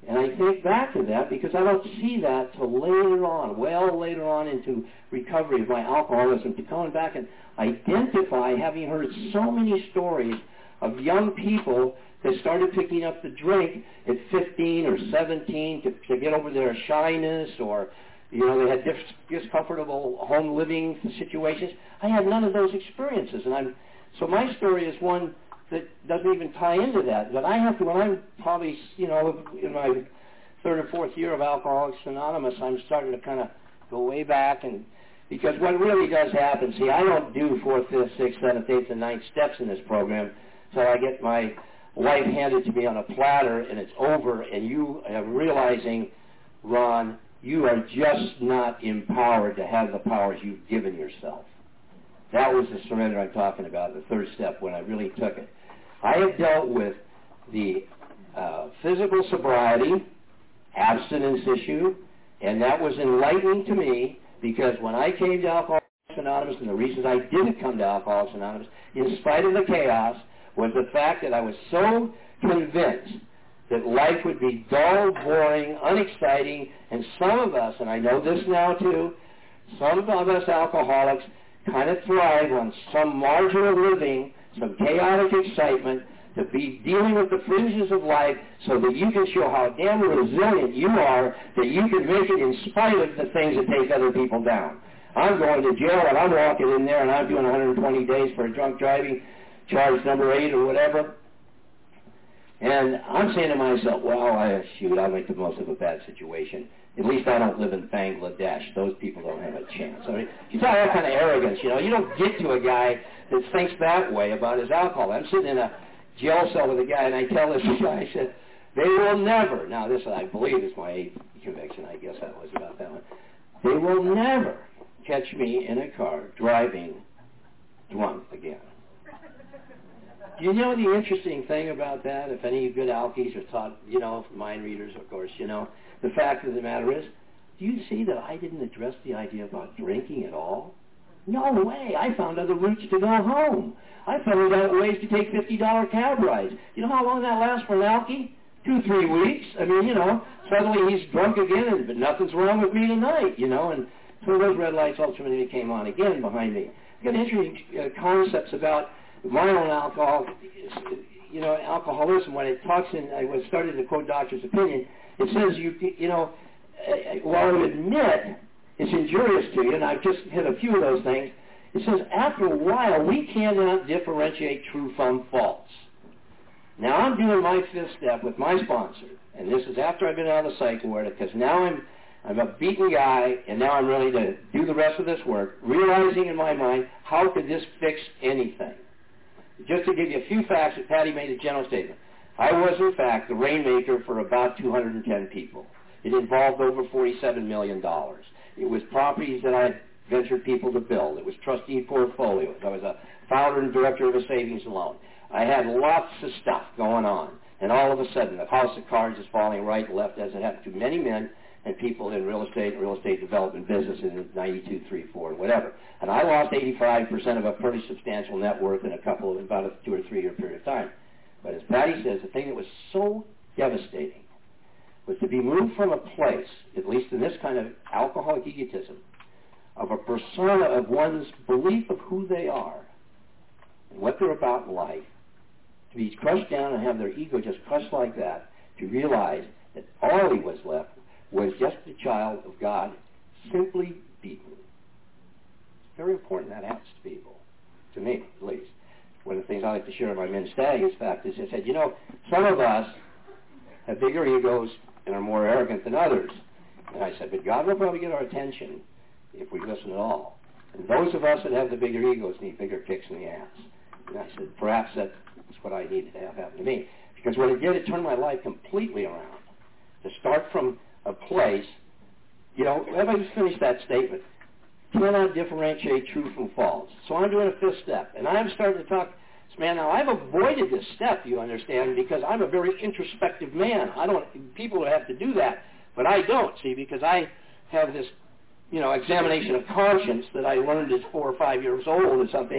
And I think back to that because I don't see that till later on, well later on into recovery of my alcoholism, to come back and identify, having heard so many stories of young people that started picking up the drink at fifteen or seventeen to, to get over their shyness, or, you know, they had dis- discomfortable home living situations. I had none of those experiences. And I'm, so my story is one that doesn't even tie into that. But I have to, when I'm probably, you know, in my third or fourth year of Alcoholics Anonymous, I'm starting to kind of go way back. And because what really does happen, see, I don't do fourth, fifth, sixth, seventh, eighth, and ninth steps in this program, so I get my life handed to me on a platter, and it's over, and you are realizing, Ron, you are just not empowered to have the powers you've given yourself. That was the surrender I'm talking about, the third step, when I really took it. I have dealt with the uh, physical sobriety, abstinence issue, and that was enlightening to me, because when I came to Alcoholics Anonymous, and the reasons I didn't come to Alcoholics Anonymous, in spite of the chaos, was the fact that I was so convinced that life would be dull, boring, unexciting, and some of us, and I know this now too, some of us alcoholics kind of thrive on some marginal living, some chaotic excitement, to be dealing with the fringes of life so that you can show how damn resilient you are, that you can make it in spite of the things that take other people down. I'm going to jail and I'm walking in there and I'm doing one hundred twenty days for drunk driving, charge number eight or whatever. And I'm saying to myself, well, I, shoot, I'll make the most of a bad situation. At least I don't live in Bangladesh. Those people don't have a chance. I mean, you talk that kind of arrogance, you know. You don't get to a guy that thinks that way about his alcohol. I'm sitting in a jail cell with a guy, and I tell this guy, I said, they will never, now this I believe is my eighth conviction, I guess that was about that one. They will never catch me in a car driving drunk again. Do you know the interesting thing about that? If any good alkies are taught, you know, mind readers, of course, you know, the fact of the matter is, do you see that I didn't address the idea about drinking at all? No way. I found other routes to go home. I found out ways to take fifty dollar cab rides. You know how long that lasts for an alkie? Two, three weeks. I mean, you know, suddenly he's drunk again, and, but nothing's wrong with me tonight, you know, and so those red lights ultimately came on again behind me. I've got interesting uh, concepts about my own alcohol, you know, alcoholism. When it talks in, I was starting to quote doctor's opinion, it says, you, you know, uh, while I admit it's injurious to you, and I've just hit a few of those things, it says after a while we cannot differentiate true from false. Now I'm doing my fifth step with my sponsor, and this is after I've been out of the psych ward, because now I'm I'm a beaten guy, and now I'm ready to do the rest of this work, realizing in my mind, how could this fix anything? Just to give you a few facts, that Patty made a general statement. I was, in fact, the rainmaker for about two hundred ten people. It involved over forty-seven million dollars. It was properties that I had ventured people to build. It was trustee portfolios. I was a founder and director of a savings and loan. I had lots of stuff going on. And all of a sudden, the house of cards is falling right and left, as it happened to many men and people in real estate and real estate development business in ninety-two, three, four, and whatever. And I lost eighty-five percent of a pretty substantial net worth in a couple of, about a two or three year period of time. But as Patty says, the thing that was so devastating was to be moved from a place, at least in this kind of alcoholic egotism, of a persona of one's belief of who they are and what they're about in life, to be crushed down and have their ego just crushed like that, to realize that all he was left was just a child of God, simply beaten. It's very important that happens to people, to me at least. One of the things I like to share in my men's stag is fact is I said, you know, some of us have bigger egos and are more arrogant than others. And I said, but God will probably get our attention if we listen at all. And those of us that have the bigger egos need bigger kicks in the ass. And I said, perhaps that's what I needed to have happen to me. Because what it did, it turned my life completely around. To start from a place, you know, let me just finish that statement. Cannot differentiate true from false. So I'm doing a fifth step. And I'm starting to talk, man, now I've avoided this step, you understand, because I'm a very introspective man. I don't, people have to do that, but I don't, see, because I have this, you know, examination of conscience that I learned at four or five years old or something,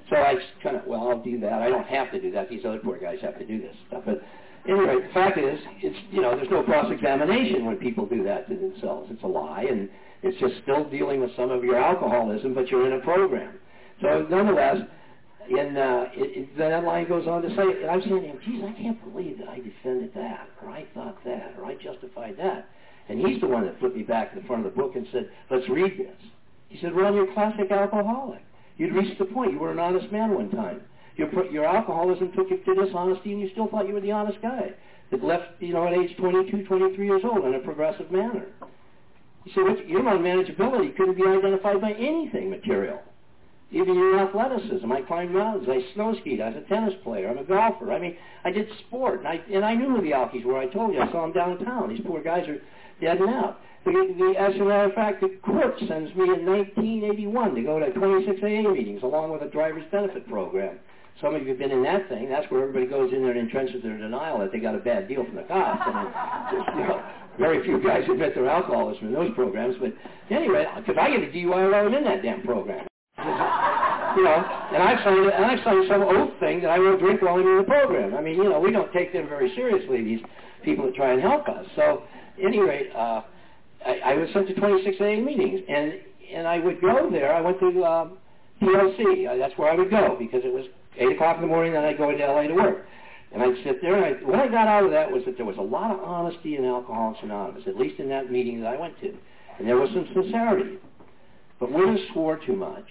So I kind of, well, I'll do that. I don't have to do that. These other poor guys have to do this stuff. But anyway, the fact is, it's, you know, there's no cross-examination when people do that to themselves. It's a lie, and it's just still dealing with some of your alcoholism, but you're in a program. So nonetheless, in, uh, it, it, then that line goes on to say, and I'm saying to him, geez, I can't believe that I defended that, or I thought that, or I justified that. And he's the one that put me back to the front of the book and said, let's read this. He said, Ron, you're a classic alcoholic. You'd reached the point. You were an honest man one time. Your, your alcoholism took you to dishonesty, and you still thought you were the honest guy that left, you know, at age twenty-two, twenty-three years old in a progressive manner. He said, what, your unmanageability couldn't be identified by anything material. Even your athleticism. I climbed mountains. I snow skied. I was a tennis player. I'm a golfer. I mean, I did sport, and I, and I knew who the Alkies were. I told you. I saw them downtown. These poor guys are dead and out. The, the, as a matter of fact, the court sends me in nineteen eighty-one to go to twenty-six A A meetings along with a driver's benefit program. Some of you have been in that thing. That's where everybody goes in there and entrenches their denial that they got a bad deal from the cops. I mean, just, you know, very few guys admit their alcoholism in those programs. But anyway, because I get a D U I while I'm in that damn program. You know, and I've signed, and I've signed some oath thing that I won't drink while I'm in the program. I mean, you know, we don't take them very seriously, these people that try and help us. So, at any rate, uh, I, I was sent to twenty-six A A meetings, and and I would go there. I went to um, P L C. Uh, that's where I would go because it was eight o'clock in the morning, then I'd go into L A to work. And I'd sit there, and I, what I got out of that was that there was a lot of honesty in Alcoholics Anonymous, at least in that meeting that I went to. And there was some sincerity. But women swore too much.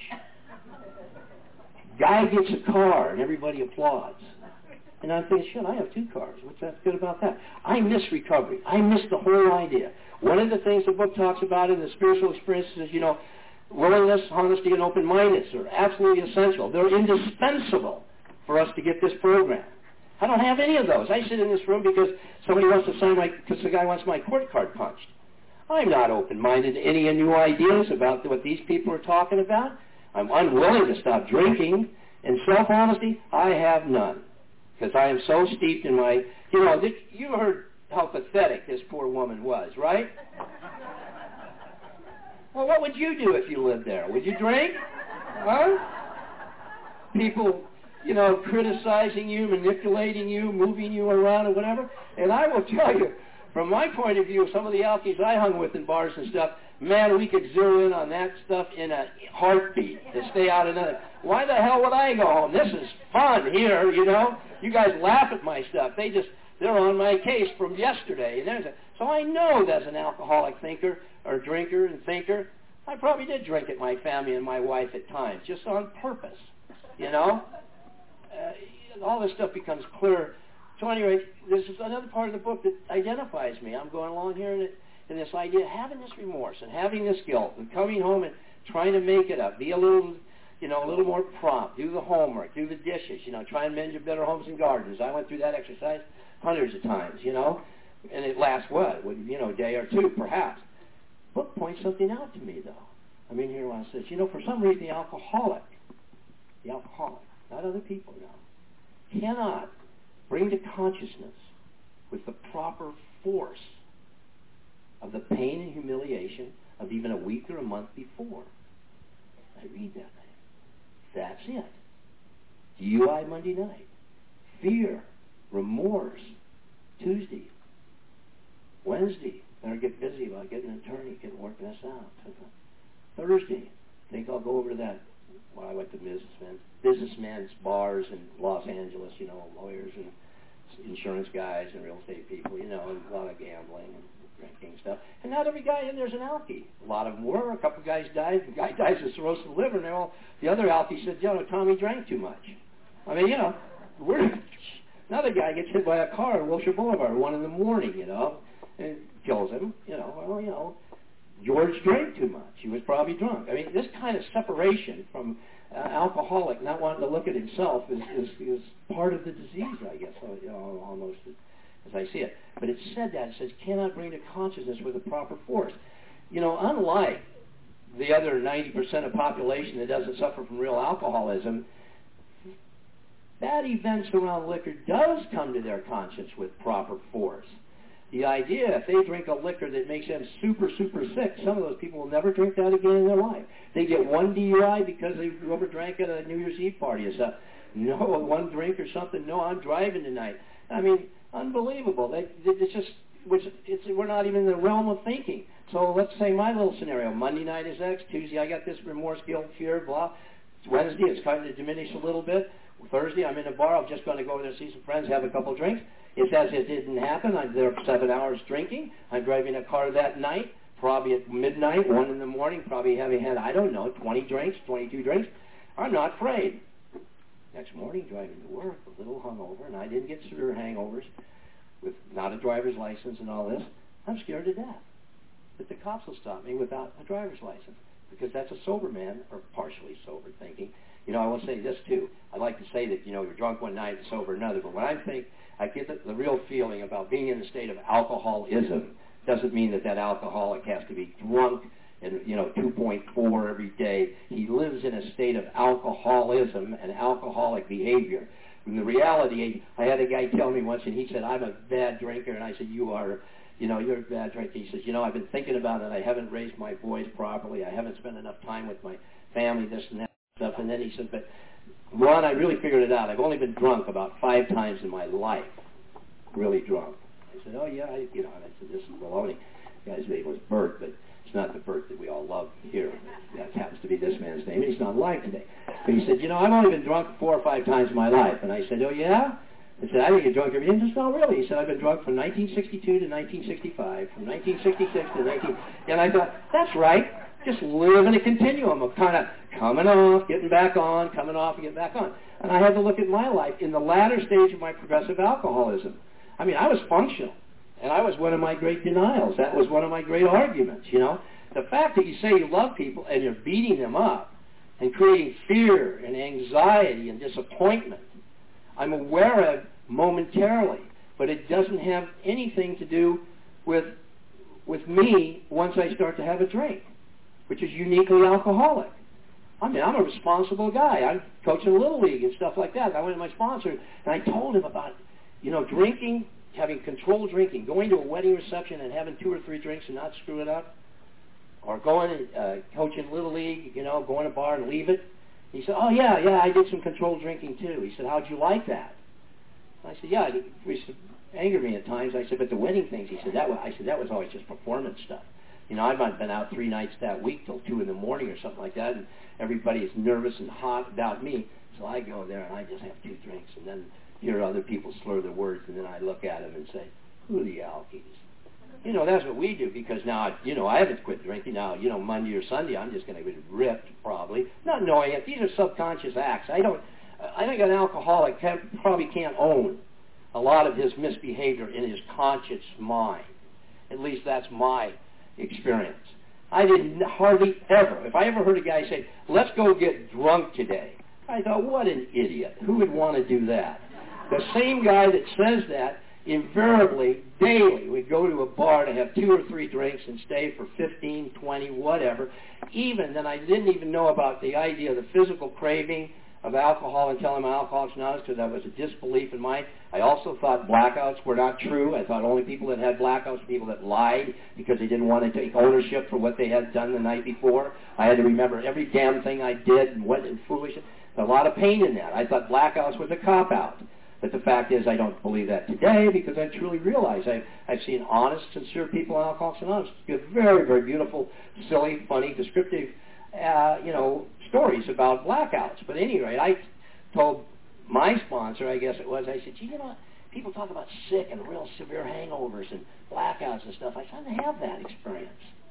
Guy gets a car, and everybody applauds. And I'm thinking, shit, I have two cars. What's that good about that? I miss recovery. I miss the whole idea. One of the things the book talks about in the spiritual experiences is, you know, willingness, honesty, and open-mindedness are absolutely essential. They're indispensable for us to get this program. I don't have any of those. I sit in this room because somebody wants to sign my, because the guy wants my court card punched. I'm not open-minded to any new ideas about what these people are talking about. I'm unwilling to stop drinking. And self-honesty, I have none. Because I am so steeped in my, you know, you heard how pathetic this poor woman was, right? Well, what would you do if you lived there? Would you drink? Huh? People, you know, criticizing you, manipulating you, moving you around or whatever. And I will tell you, from my point of view, some of the alkies I hung with in bars and stuff, man, we could zero in on that stuff in a heartbeat to stay out of another. Why the hell would I go home? This is fun here, you know. You guys laugh at my stuff. They just, they're on my case from yesterday. And there's a, so I know that as an alcoholic thinker or drinker and thinker, I probably did drink at my family and my wife at times, just on purpose, you know. Uh, all this stuff becomes clear. So anyway, this is another part of the book that identifies me. I'm going along here in, it, in this idea of having this remorse and having this guilt and coming home and trying to make it up, be a little, you know, a little more prompt, do the homework, do the dishes, you know, try and mend your better homes and gardens. I went through that exercise hundreds of times, you know, and it lasts what, you know, a day or two perhaps. The book points something out to me, though. I mean, here it says, you know, for some reason the alcoholic, the alcoholic, not other people now, cannot bring to consciousness with the proper force of the pain and humiliation of even a week or a month before. I read that thing. That's it. D U I Monday night. Fear. Remorse. Tuesday. Wednesday. Better get busy about getting an attorney, getting working this out. Thursday. Think I'll go over to that. Well, I went to businessmen, businessmen's bars in Los Angeles, you know, lawyers and insurance guys and real estate people, you know, and a lot of gambling and drinking stuff. And not every guy in there's an alkie. A lot of them were. A couple of guys died. The guy dies of cirrhosis of the liver, and they're all, the other alkie said, you know, Tommy drank too much. I mean, you know, we're, another guy gets hit by a car on Wilshire Boulevard, one in the morning, you know, and kills him, you know, well, you know, George drank too much. He was probably drunk. I mean, this kind of separation from uh, alcoholic not wanting to look at himself is, is, is part of the disease, I guess, you know, almost as I see it. But it said that. It says, cannot bring to consciousness with a proper force. You know, unlike the other ninety percent of the population that doesn't suffer from real alcoholism, bad events around liquor does come to their conscience with proper force. the idea, if they drink a liquor that makes them super, super sick, some of those people will never drink that again in their life. They get one D U I because they overdrank at a New Year's Eve party or something. No, one drink or something. No, I'm driving tonight. I mean, unbelievable. They, it's just, which it's, we're not even in the realm of thinking. So let's say my little scenario. Monday night is X. Tuesday I got this remorse, guilt, fear, blah. Wednesday it's starting to diminish a little bit. Thursday I'm in a bar. I'm just going to go over there, see some friends, have a couple drinks. It's as it didn't happen. I'm there for seven hours drinking. I'm driving a car that night, probably at midnight, one in the morning, probably having had, I don't know, twenty drinks, twenty-two drinks. I'm not afraid. Next morning, driving to work, a little hungover, and I didn't get severe hangovers with not a driver's license and all this. I'm scared to death that the cops will stop me without a driver's license, because that's a sober man, or partially sober thinking. You know, I will say this too. I like to say that, you know, you're drunk one night and sober another, but when I think, I get the, the real feeling about being in a state of alcoholism. Doesn't mean that that alcoholic has to be drunk and, you know, two point four every day. He lives in a state of alcoholism and alcoholic behavior. And the reality, I had a guy tell me once, and he said, I'm a bad drinker, and I said, you are, you know, you're a bad drinker. He says, you know, I've been thinking about it. I haven't raised my boys properly. I haven't spent enough time with my family, this and that stuff. And then he said, but Ron, I really figured it out. I've only been drunk about five times in my life, really drunk. I said, oh, yeah, I, you know, and I said, this is baloney. The guy's name was Bert, but it's not the Bert that we all love here. That happens to be this man's name, and he's not alive today. But he said, you know, I've only been drunk four or five times in my life. And I said, oh, yeah? I said, I didn't get drunk every day. He said, no, really. He said, I've been drunk from nineteen sixty-two to nineteen sixty-five, from nineteen sixty-six to nineteen... And I thought, that's right. Just live in a continuum of kind of coming off, getting back on, coming off, and getting back on. And I had to look at my life in the latter stage of my progressive alcoholism. I mean, I was functional, and I was one of my great denials. That was one of my great arguments, you know. The fact that you say you love people and you're beating them up and creating fear and anxiety and disappointment, I'm aware of momentarily, but it doesn't have anything to do with, with me once I start to have a drink, which is uniquely alcoholic. I mean, I'm a responsible guy. I'm coaching Little League and stuff like that. And I went to my sponsor, and I told him about, you know, drinking, having controlled drinking, going to a wedding reception and having two or three drinks and not screw it up, or going and uh, coaching Little League, you know, going to a bar and leave it. He said, oh, yeah, yeah, I did some controlled drinking, too. He said, how'd you like that? I said, yeah, it used to anger me at times. I said, but the wedding things, he said, that was, I said, that was always just performance stuff. You know, I might have been out three nights that week till two in the morning or something like that, and everybody is nervous and hot about me. So I go there and I just have two drinks, and then hear other people slur their words, and then I look at them and say, who are the alkies? You know, that's what we do, because now, you know, I haven't quit drinking. Now, you know, Monday or Sunday, I'm just going to get ripped, probably. Not knowing it. These are subconscious acts. I don't, I think an alcoholic can, probably can't own a lot of his misbehavior in his conscious mind. At least that's my experience. I didn't hardly ever, if I ever heard a guy say, let's go get drunk today, I thought, what an idiot. Who would want to do that? The same guy that says that invariably, daily, would go to a bar to have two or three drinks and stay for fifteen, twenty, whatever. Even then, I didn't even know about the idea of the physical craving of alcohol until I'm an Alcoholics Anonymous, because that was a disbelief in mine. I also thought blackouts were not true. I thought only people that had blackouts were people that lied because they didn't want to take ownership for what they had done the night before. I had to remember every damn thing I did and what and foolish. A lot of pain in that. I thought blackouts was a cop-out. But the fact is, I don't believe that today, because I truly realize I've, I've seen honest, sincere people in Alcoholics Anonymous give very, very beautiful, silly, funny, descriptive, uh, you know, stories about blackouts. But at any rate, I told my sponsor, I guess it was, I said, gee, you know, people talk about sick and real severe hangovers and blackouts and stuff. I said, I have that experience.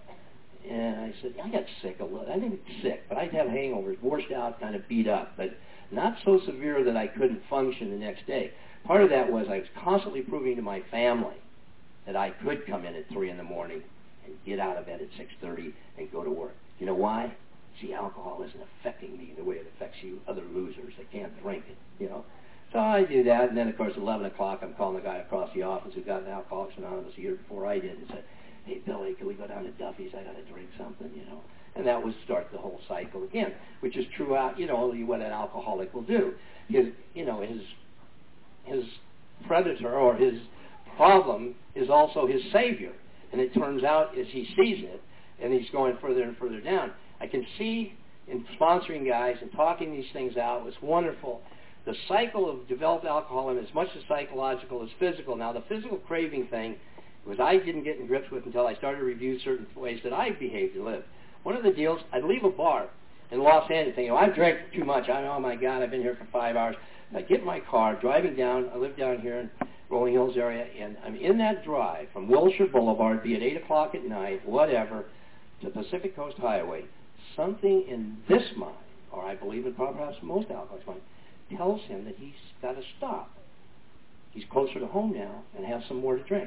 And I said, I got sick a little. I didn't get sick, but I'd have hangovers, washed out, kind of beat up, but not so severe that I couldn't function the next day. Part of that was I was constantly proving to my family that I could come in at three in the morning and get out of bed at six thirty and go to work. You know why? See, alcohol isn't affecting me the way it affects you other losers. They can't drink it, you know. So I do that, and then, of course, at eleven o'clock, I'm calling the guy across the office who got an Alcoholics Anonymous a year before I did and said, hey, Billy, can we go down to Duffy's? I got to drink something, you know. And that would start the whole cycle again, which is true out, you know, what an alcoholic will do. His, you know, his, his predator or his problem is also his savior. And it turns out as he sees it, and he's going further and further down. I can see in sponsoring guys and talking these things out, it's wonderful. The cycle of developed alcoholism is as much as psychological as physical. Now, the physical craving thing was I didn't get in grips with until I started to review certain ways that I behaved and lived. One of the deals, I'd leave a bar in Los Angeles thinking, oh, I've drank too much. I oh, my God, I've been here for five hours. I get in my car, driving down. I live down here in Rolling Hills area, and I'm in that drive from Wilshire Boulevard, be it eight o'clock at night, whatever, to Pacific Coast Highway. Something in this mind, or I believe in perhaps most alcoholics' mind, tells him that he's got to stop. He's closer to home now and have some more to drink.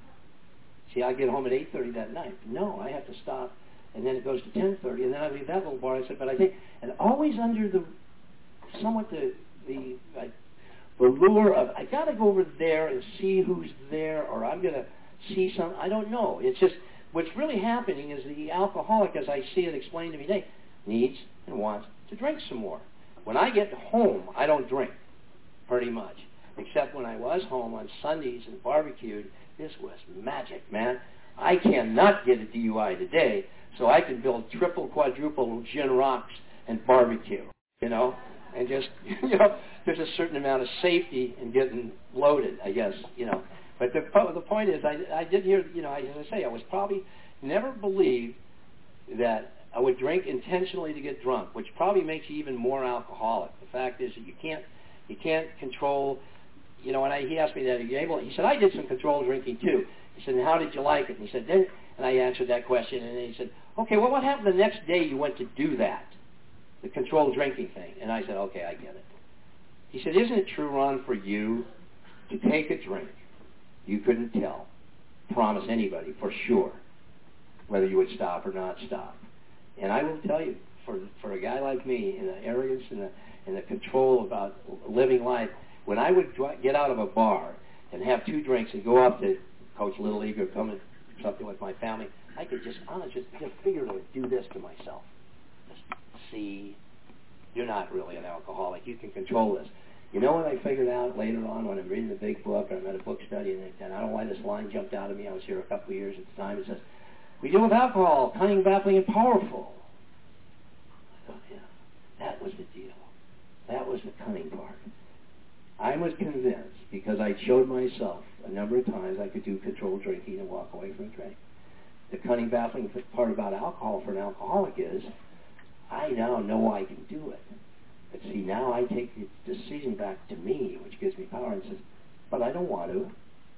See, I get home at eight thirty that night. No, I have to stop, and then it goes to ten thirty, and then I leave that little bar. I said, but I think, and always under the, somewhat the, the, I, the lure of, I got to go over there and see who's there, or I'm going to see some, I don't know. It's just, what's really happening is the alcoholic, as I see it explained to me today, needs and wants to drink some more. When I get home, I don't drink, pretty much. Except when I was home on Sundays and barbecued, this was magic, man. I cannot get a D U I today, so I can build triple, quadruple gin rocks and barbecue, you know, and just, you know, there's a certain amount of safety in getting loaded, I guess, you know. But the, the point is, I, I did hear, you know, as I say, I was probably never believed that I would drink intentionally to get drunk, which probably makes you even more alcoholic. The fact is that you can't, you can't control, you know, and I, he asked me that, are you able, he said, I did some controlled drinking too. He said, and how did you like it? And he said, then, and I answered that question, and he said, okay, well, what happened the next day you went to do that, the controlled drinking thing? And I said, okay, I get it. He said, isn't it true, Ron, for you to take a drink, you couldn't tell, promise anybody for sure, whether you would stop or not stop. And I will tell you, for for a guy like me, in the arrogance and the, and the control about living life, when I would get out of a bar and have two drinks and go up to Coach Little League or come and something with my family, I could just, honestly, just, just figuratively do this to myself. Just see, you're not really an alcoholic. You can control this. You know what I figured out later on when I'm reading the big book, or I'm at a book study, and, and I don't know why this line jumped out at me. I was here a couple of years at the time. It says, we deal with alcohol, cunning, baffling, and powerful. I thought, yeah, that was the deal. That was the cunning part. I was convinced, because I showed myself a number of times I could do controlled drinking and walk away from a drink. The cunning, baffling part about alcohol for an alcoholic is, I now know I can do it. But see, now I take the decision back to me, which gives me power, and says, but I don't want to.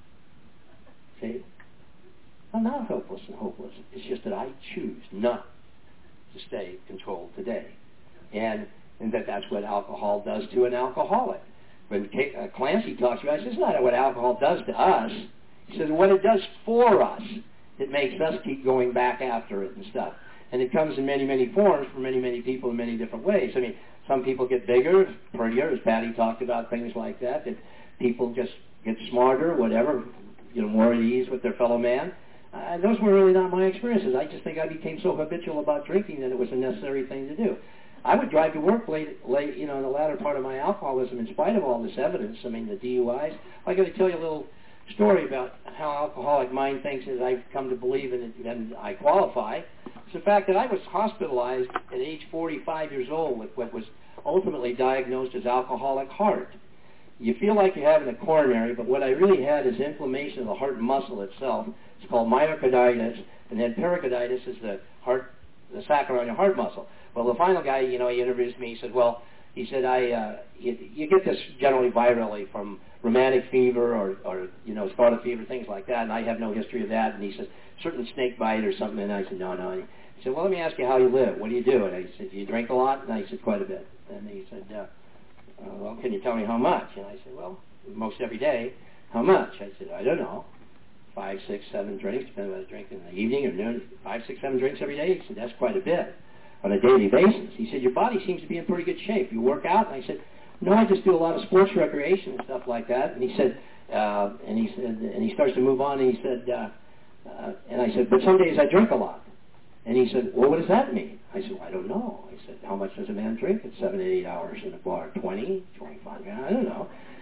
See? I'm not helpless and hopeless. It's just that I choose not to stay controlled today. And, and that that's what alcohol does to an alcoholic. When K- uh, Clancy talks about it, he says, it's not what alcohol does to us. He says, what it does for us, it makes us keep going back after it and stuff. And it comes in many, many forms for many, many people in many different ways. I mean, some people get bigger, prettier, as Patty talked about, things like that, that people just get smarter, whatever, you know, more at ease with their fellow man. Uh, those were really not my experiences. I just think I became so habitual about drinking that it was a necessary thing to do. I would drive to work late, late, you know, in the latter part of my alcoholism, in spite of all this evidence. I mean, the D U Is. I got to tell you a little story about how alcoholic mind thinks, as I've come to believe in it, and I qualify. It's the fact that I was hospitalized at age forty-five years old with what was ultimately diagnosed as alcoholic heart. You feel like you're having a coronary, but what I really had is inflammation of the heart muscle itself. It's called myocarditis, and then pericarditis is the heart, the sac around your heart muscle. Well, the final guy, you know, he introduced me. He said, well, he said, I, uh, you, you get this generally virally from rheumatic fever or, or, you know, scarlet fever, things like that, and I have no history of that. And he said, certain snake bite or something, and I said, no, no. He said, well, let me ask you how you live. What do you do? And I said, do you drink a lot? And I said, quite a bit. And he said, uh, uh, well, can you tell me how much? And I said, well, most every day. How much? I said, I don't know. Five, six, seven drinks, depending on whether I drink in the evening or noon. Five, six, seven drinks every day? He said, that's quite a bit on a daily basis. He said, your body seems to be in pretty good shape. You work out? And I said, no, I just do a lot of sports recreation and stuff like that. And he said, uh, and he said, and he starts to move on, and he said, uh, uh, and I said, but some days I drink a lot. And he said, well, what does that mean? I said, well, I don't know. I said, how much does a man drink at seven, eight hours in a bar? twenty, twenty-five? I don't know.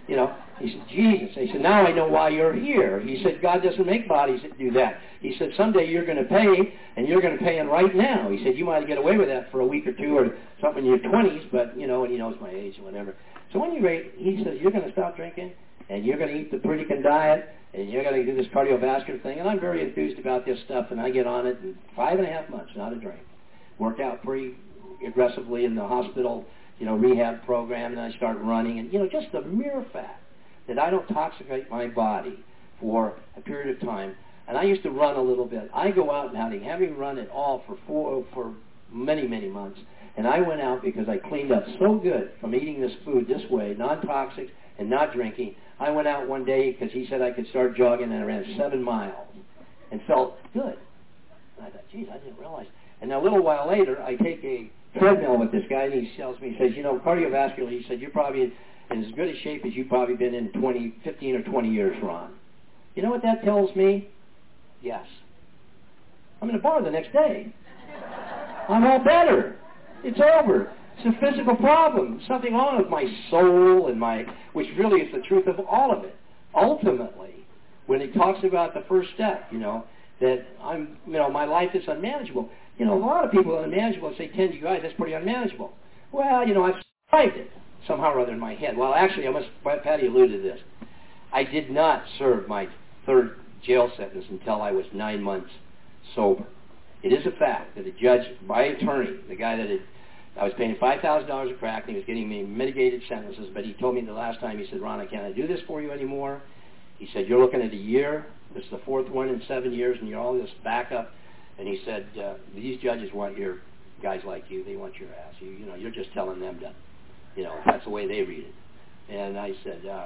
You know, he said, Jesus. He said, now I know why you're here. He said, God doesn't make bodies that do that. He said, someday you're going to pay, and you're going to pay him right now. He said, you might get away with that for a week or two or something in your twenties, but, you know, and he knows my age and whatever. So at any rate, he says, you're going to stop drinking, and you're going to eat the Pritikin diet, and you're going to do this cardiovascular thing. And I'm very enthused about this stuff, and I get on it in five and a half months, not a drink. Worked out pretty aggressively in the hospital, you know, rehab program, and I start running. And, you know, just the mere fact that I don't toxicate my body for a period of time. And I used to run a little bit. I go out now, having run it all for four, for many, many months. And I went out because I cleaned up so good from eating this food this way, non-toxic and not drinking. I went out one day because he said I could start jogging, and I ran seven miles and felt good. And I thought, geez, I didn't realize. And a little while later, I take a treadmill with this guy, and he tells me, he says, you know, cardiovascular, he said, you're probably in as good a shape as you've probably been in twenty, fifteen or twenty years, Ron. You know what that tells me? Yes. I'm in a bar the next day. I'm all better. It's over. It's a physical problem. Something wrong with my soul and my, which really is the truth of all of it. Ultimately, when it talks about the first step, you know, that I'm, you know, my life is unmanageable. You know, a lot of people are unmanageable and say, Ken, you guys, that's pretty unmanageable. Well, you know, I've survived it somehow or other in my head. Well, actually, I must, Patty alluded to this. I did not serve my third jail sentence until I was nine months sober. It is a fact that a judge, my attorney, the guy that had, I was paying five thousand dollars a crack, and he was getting me mitigated sentences, but he told me the last time, he said, Ron, I can't do this for you anymore. He said, you're looking at a year. This is the fourth one in seven years, and you're all this backup. And he said, uh, these judges want your guys like you. They want your ass. You, you know, you're just telling them to, you know, that's the way they read it. And I said, uh,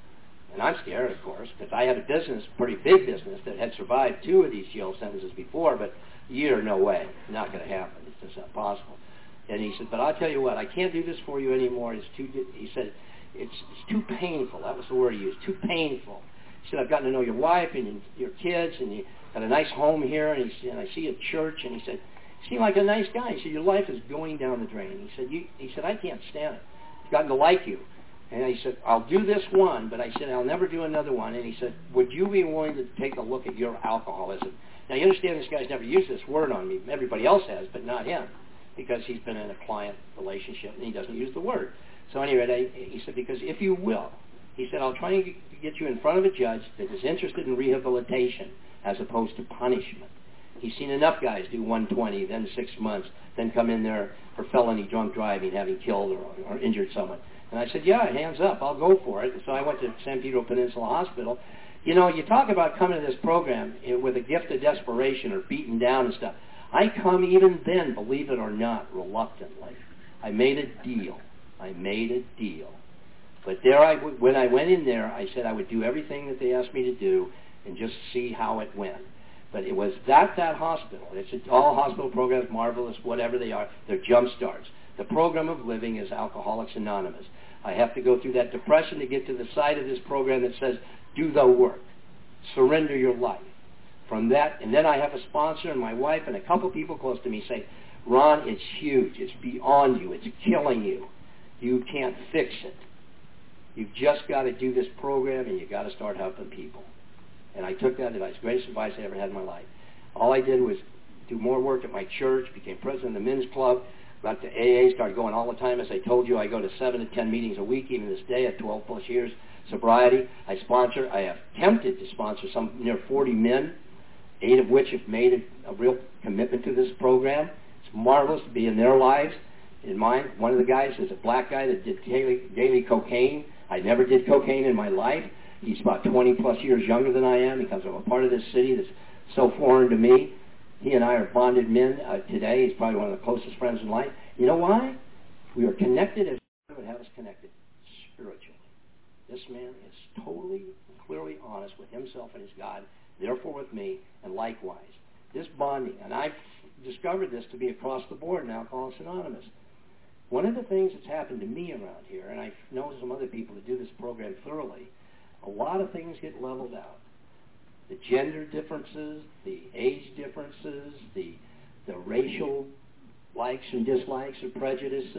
and I'm scared, of course, because I had a business, pretty big business, that had survived two of these jail sentences before, but a year, no way. Not going to happen. It's just not possible. And he said, but I'll tell you what, I can't do this for you anymore. It's too, he said, it's, it's too painful. That was the word he used, too painful. He said, I've gotten to know your wife and your kids, and you got a nice home here, and, he said, and I see a church, and he said, you seem like a nice guy. He said, your life is going down the drain. He said, you, he said, I can't stand it. I've gotten to like you. And he said, I'll do this one, but I said, I'll never do another one. And he said, would you be willing to take a look at your alcoholism? Now, you understand this guy's never used this word on me. Everybody else has, but not him, because he's been in a client relationship, and he doesn't use the word. So anyway, I, he said, because if you will, he said, I'll try and get you in front of a judge that is interested in rehabilitation as opposed to punishment. He's seen enough guys do one twenty, then six months, then come in there for felony drunk driving, having killed or, or injured someone. And I said, yeah, hands up, I'll go for it. And so I went to San Pedro Peninsula Hospital. You know, you talk about coming to this program with a gift of desperation or beaten down and stuff. I come even then, believe it or not, reluctantly. I made a deal. I made a deal. But there, I, when I went in there, I said I would do everything that they asked me to do and just see how it went. But it was that, that hospital. It's all hospital programs, marvelous, whatever they are. They're jump starts. The program of living is Alcoholics Anonymous. I have to go through that depression to get to the side of this program that says, do the work. Surrender your life. From that, and then I have a sponsor and my wife and a couple people close to me say, Ron, it's huge. It's beyond you. It's killing you. You can't fix it. You've just got to do this program, and you've got to start helping people. And I took that advice, greatest advice I ever had in my life. All I did was do more work at my church, became president of the men's club, got to A A, started going all the time. As I told you, I go to seven to ten meetings a week, even this day at twelve plus years sobriety. I sponsor, I have attempted to sponsor some near forty men, eight of which have made a, a real commitment to this program. It's marvelous to be in their lives. In mine, one of the guys is a black guy that did daily, daily cocaine. I never did cocaine in my life. He's about twenty plus years younger than I am. He comes from a part of this city that's so foreign to me. He and I are bonded men uh, today. He's probably one of the closest friends in life. You know why? We are connected as God would have us connected spiritually. This man is totally, clearly honest with himself and his God, therefore with me, and likewise. This bonding, and I've discovered this to be across the board in Alcoholics Anonymous. One of the things that's happened to me around here, and I know some other people that do this program thoroughly, a lot of things get leveled out. The gender differences, the age differences, the the racial likes and dislikes or prejudices,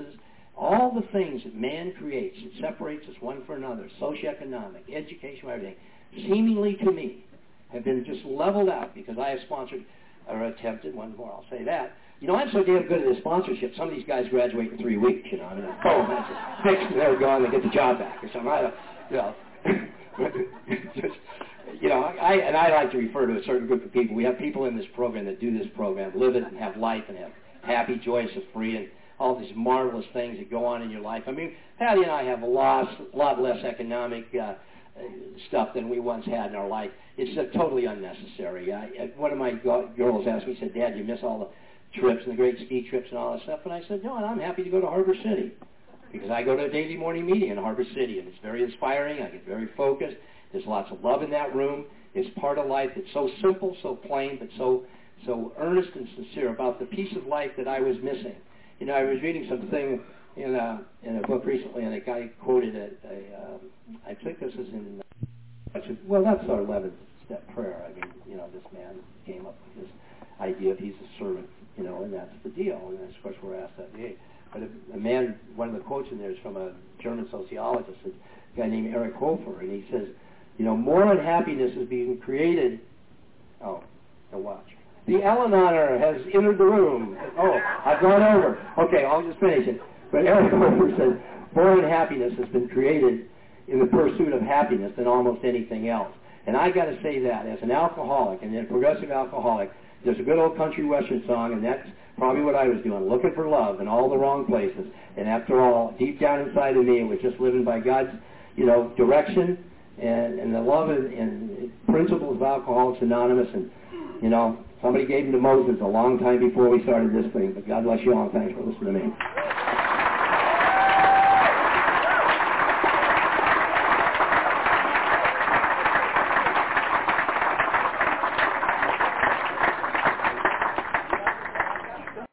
All the things that man creates that separates us one from another, socioeconomic, education, everything, seemingly to me, have been just leveled out because I have sponsored or attempted, one more, I'll say that. You know, I'm so damn good at this sponsorship. Some of these guys graduate in three weeks, you know. I mean, boom, that's just fixed, and they're gone, they get the job back or something. I don't, you know, just, you know, I, and I like to refer to a certain group of people. We have people in this program that do this program, live it and have life and have happy, joyous, and free, and all these marvelous things that go on in your life. I mean, Patty and I have a lot, lot less economic uh, stuff than we once had in our life. It's uh, totally unnecessary. I, I, one of my go- girls asked me, said, Dad, you miss all the trips and the great ski trips and all that stuff? And I said, no, and I'm happy to go to Harbor City because I go to a daily morning meeting in Harbor City, and it's very inspiring. I get very focused. There's lots of love in that room. It's part of life that's so simple, so plain, but so so earnest and sincere about the piece of life that I was missing. You know, I was reading something in a, in a book recently, and a guy quoted a, a um, I think this is in, I said, well, that's our eleventh step prayer. I mean, you know, this man came up with this idea of he's a servant, you know, and that's the deal. And that's, of course, we're asked that. Hey, but a, a man, one of the quotes in there is from a German sociologist, a guy named Erich Hofer, and he says, you know, more unhappiness is being created. Oh, now watch. The Al-Anoner has entered the room. Oh, I've gone over. Okay, I'll just finish it. But Erich Hofer says, more unhappiness has been created in the pursuit of happiness than almost anything else. And I got to say that, as an alcoholic, and a progressive alcoholic, there's a good old country western song, and that's probably what I was doing, looking for love in all the wrong places. And after all, deep down inside of me, it was just living by God's, you know, direction and, and the love and, and principles of Alcoholics Anonymous. And, you know, somebody gave them to Moses a long time before we started this thing. But God bless you all, and thanks for listening to me.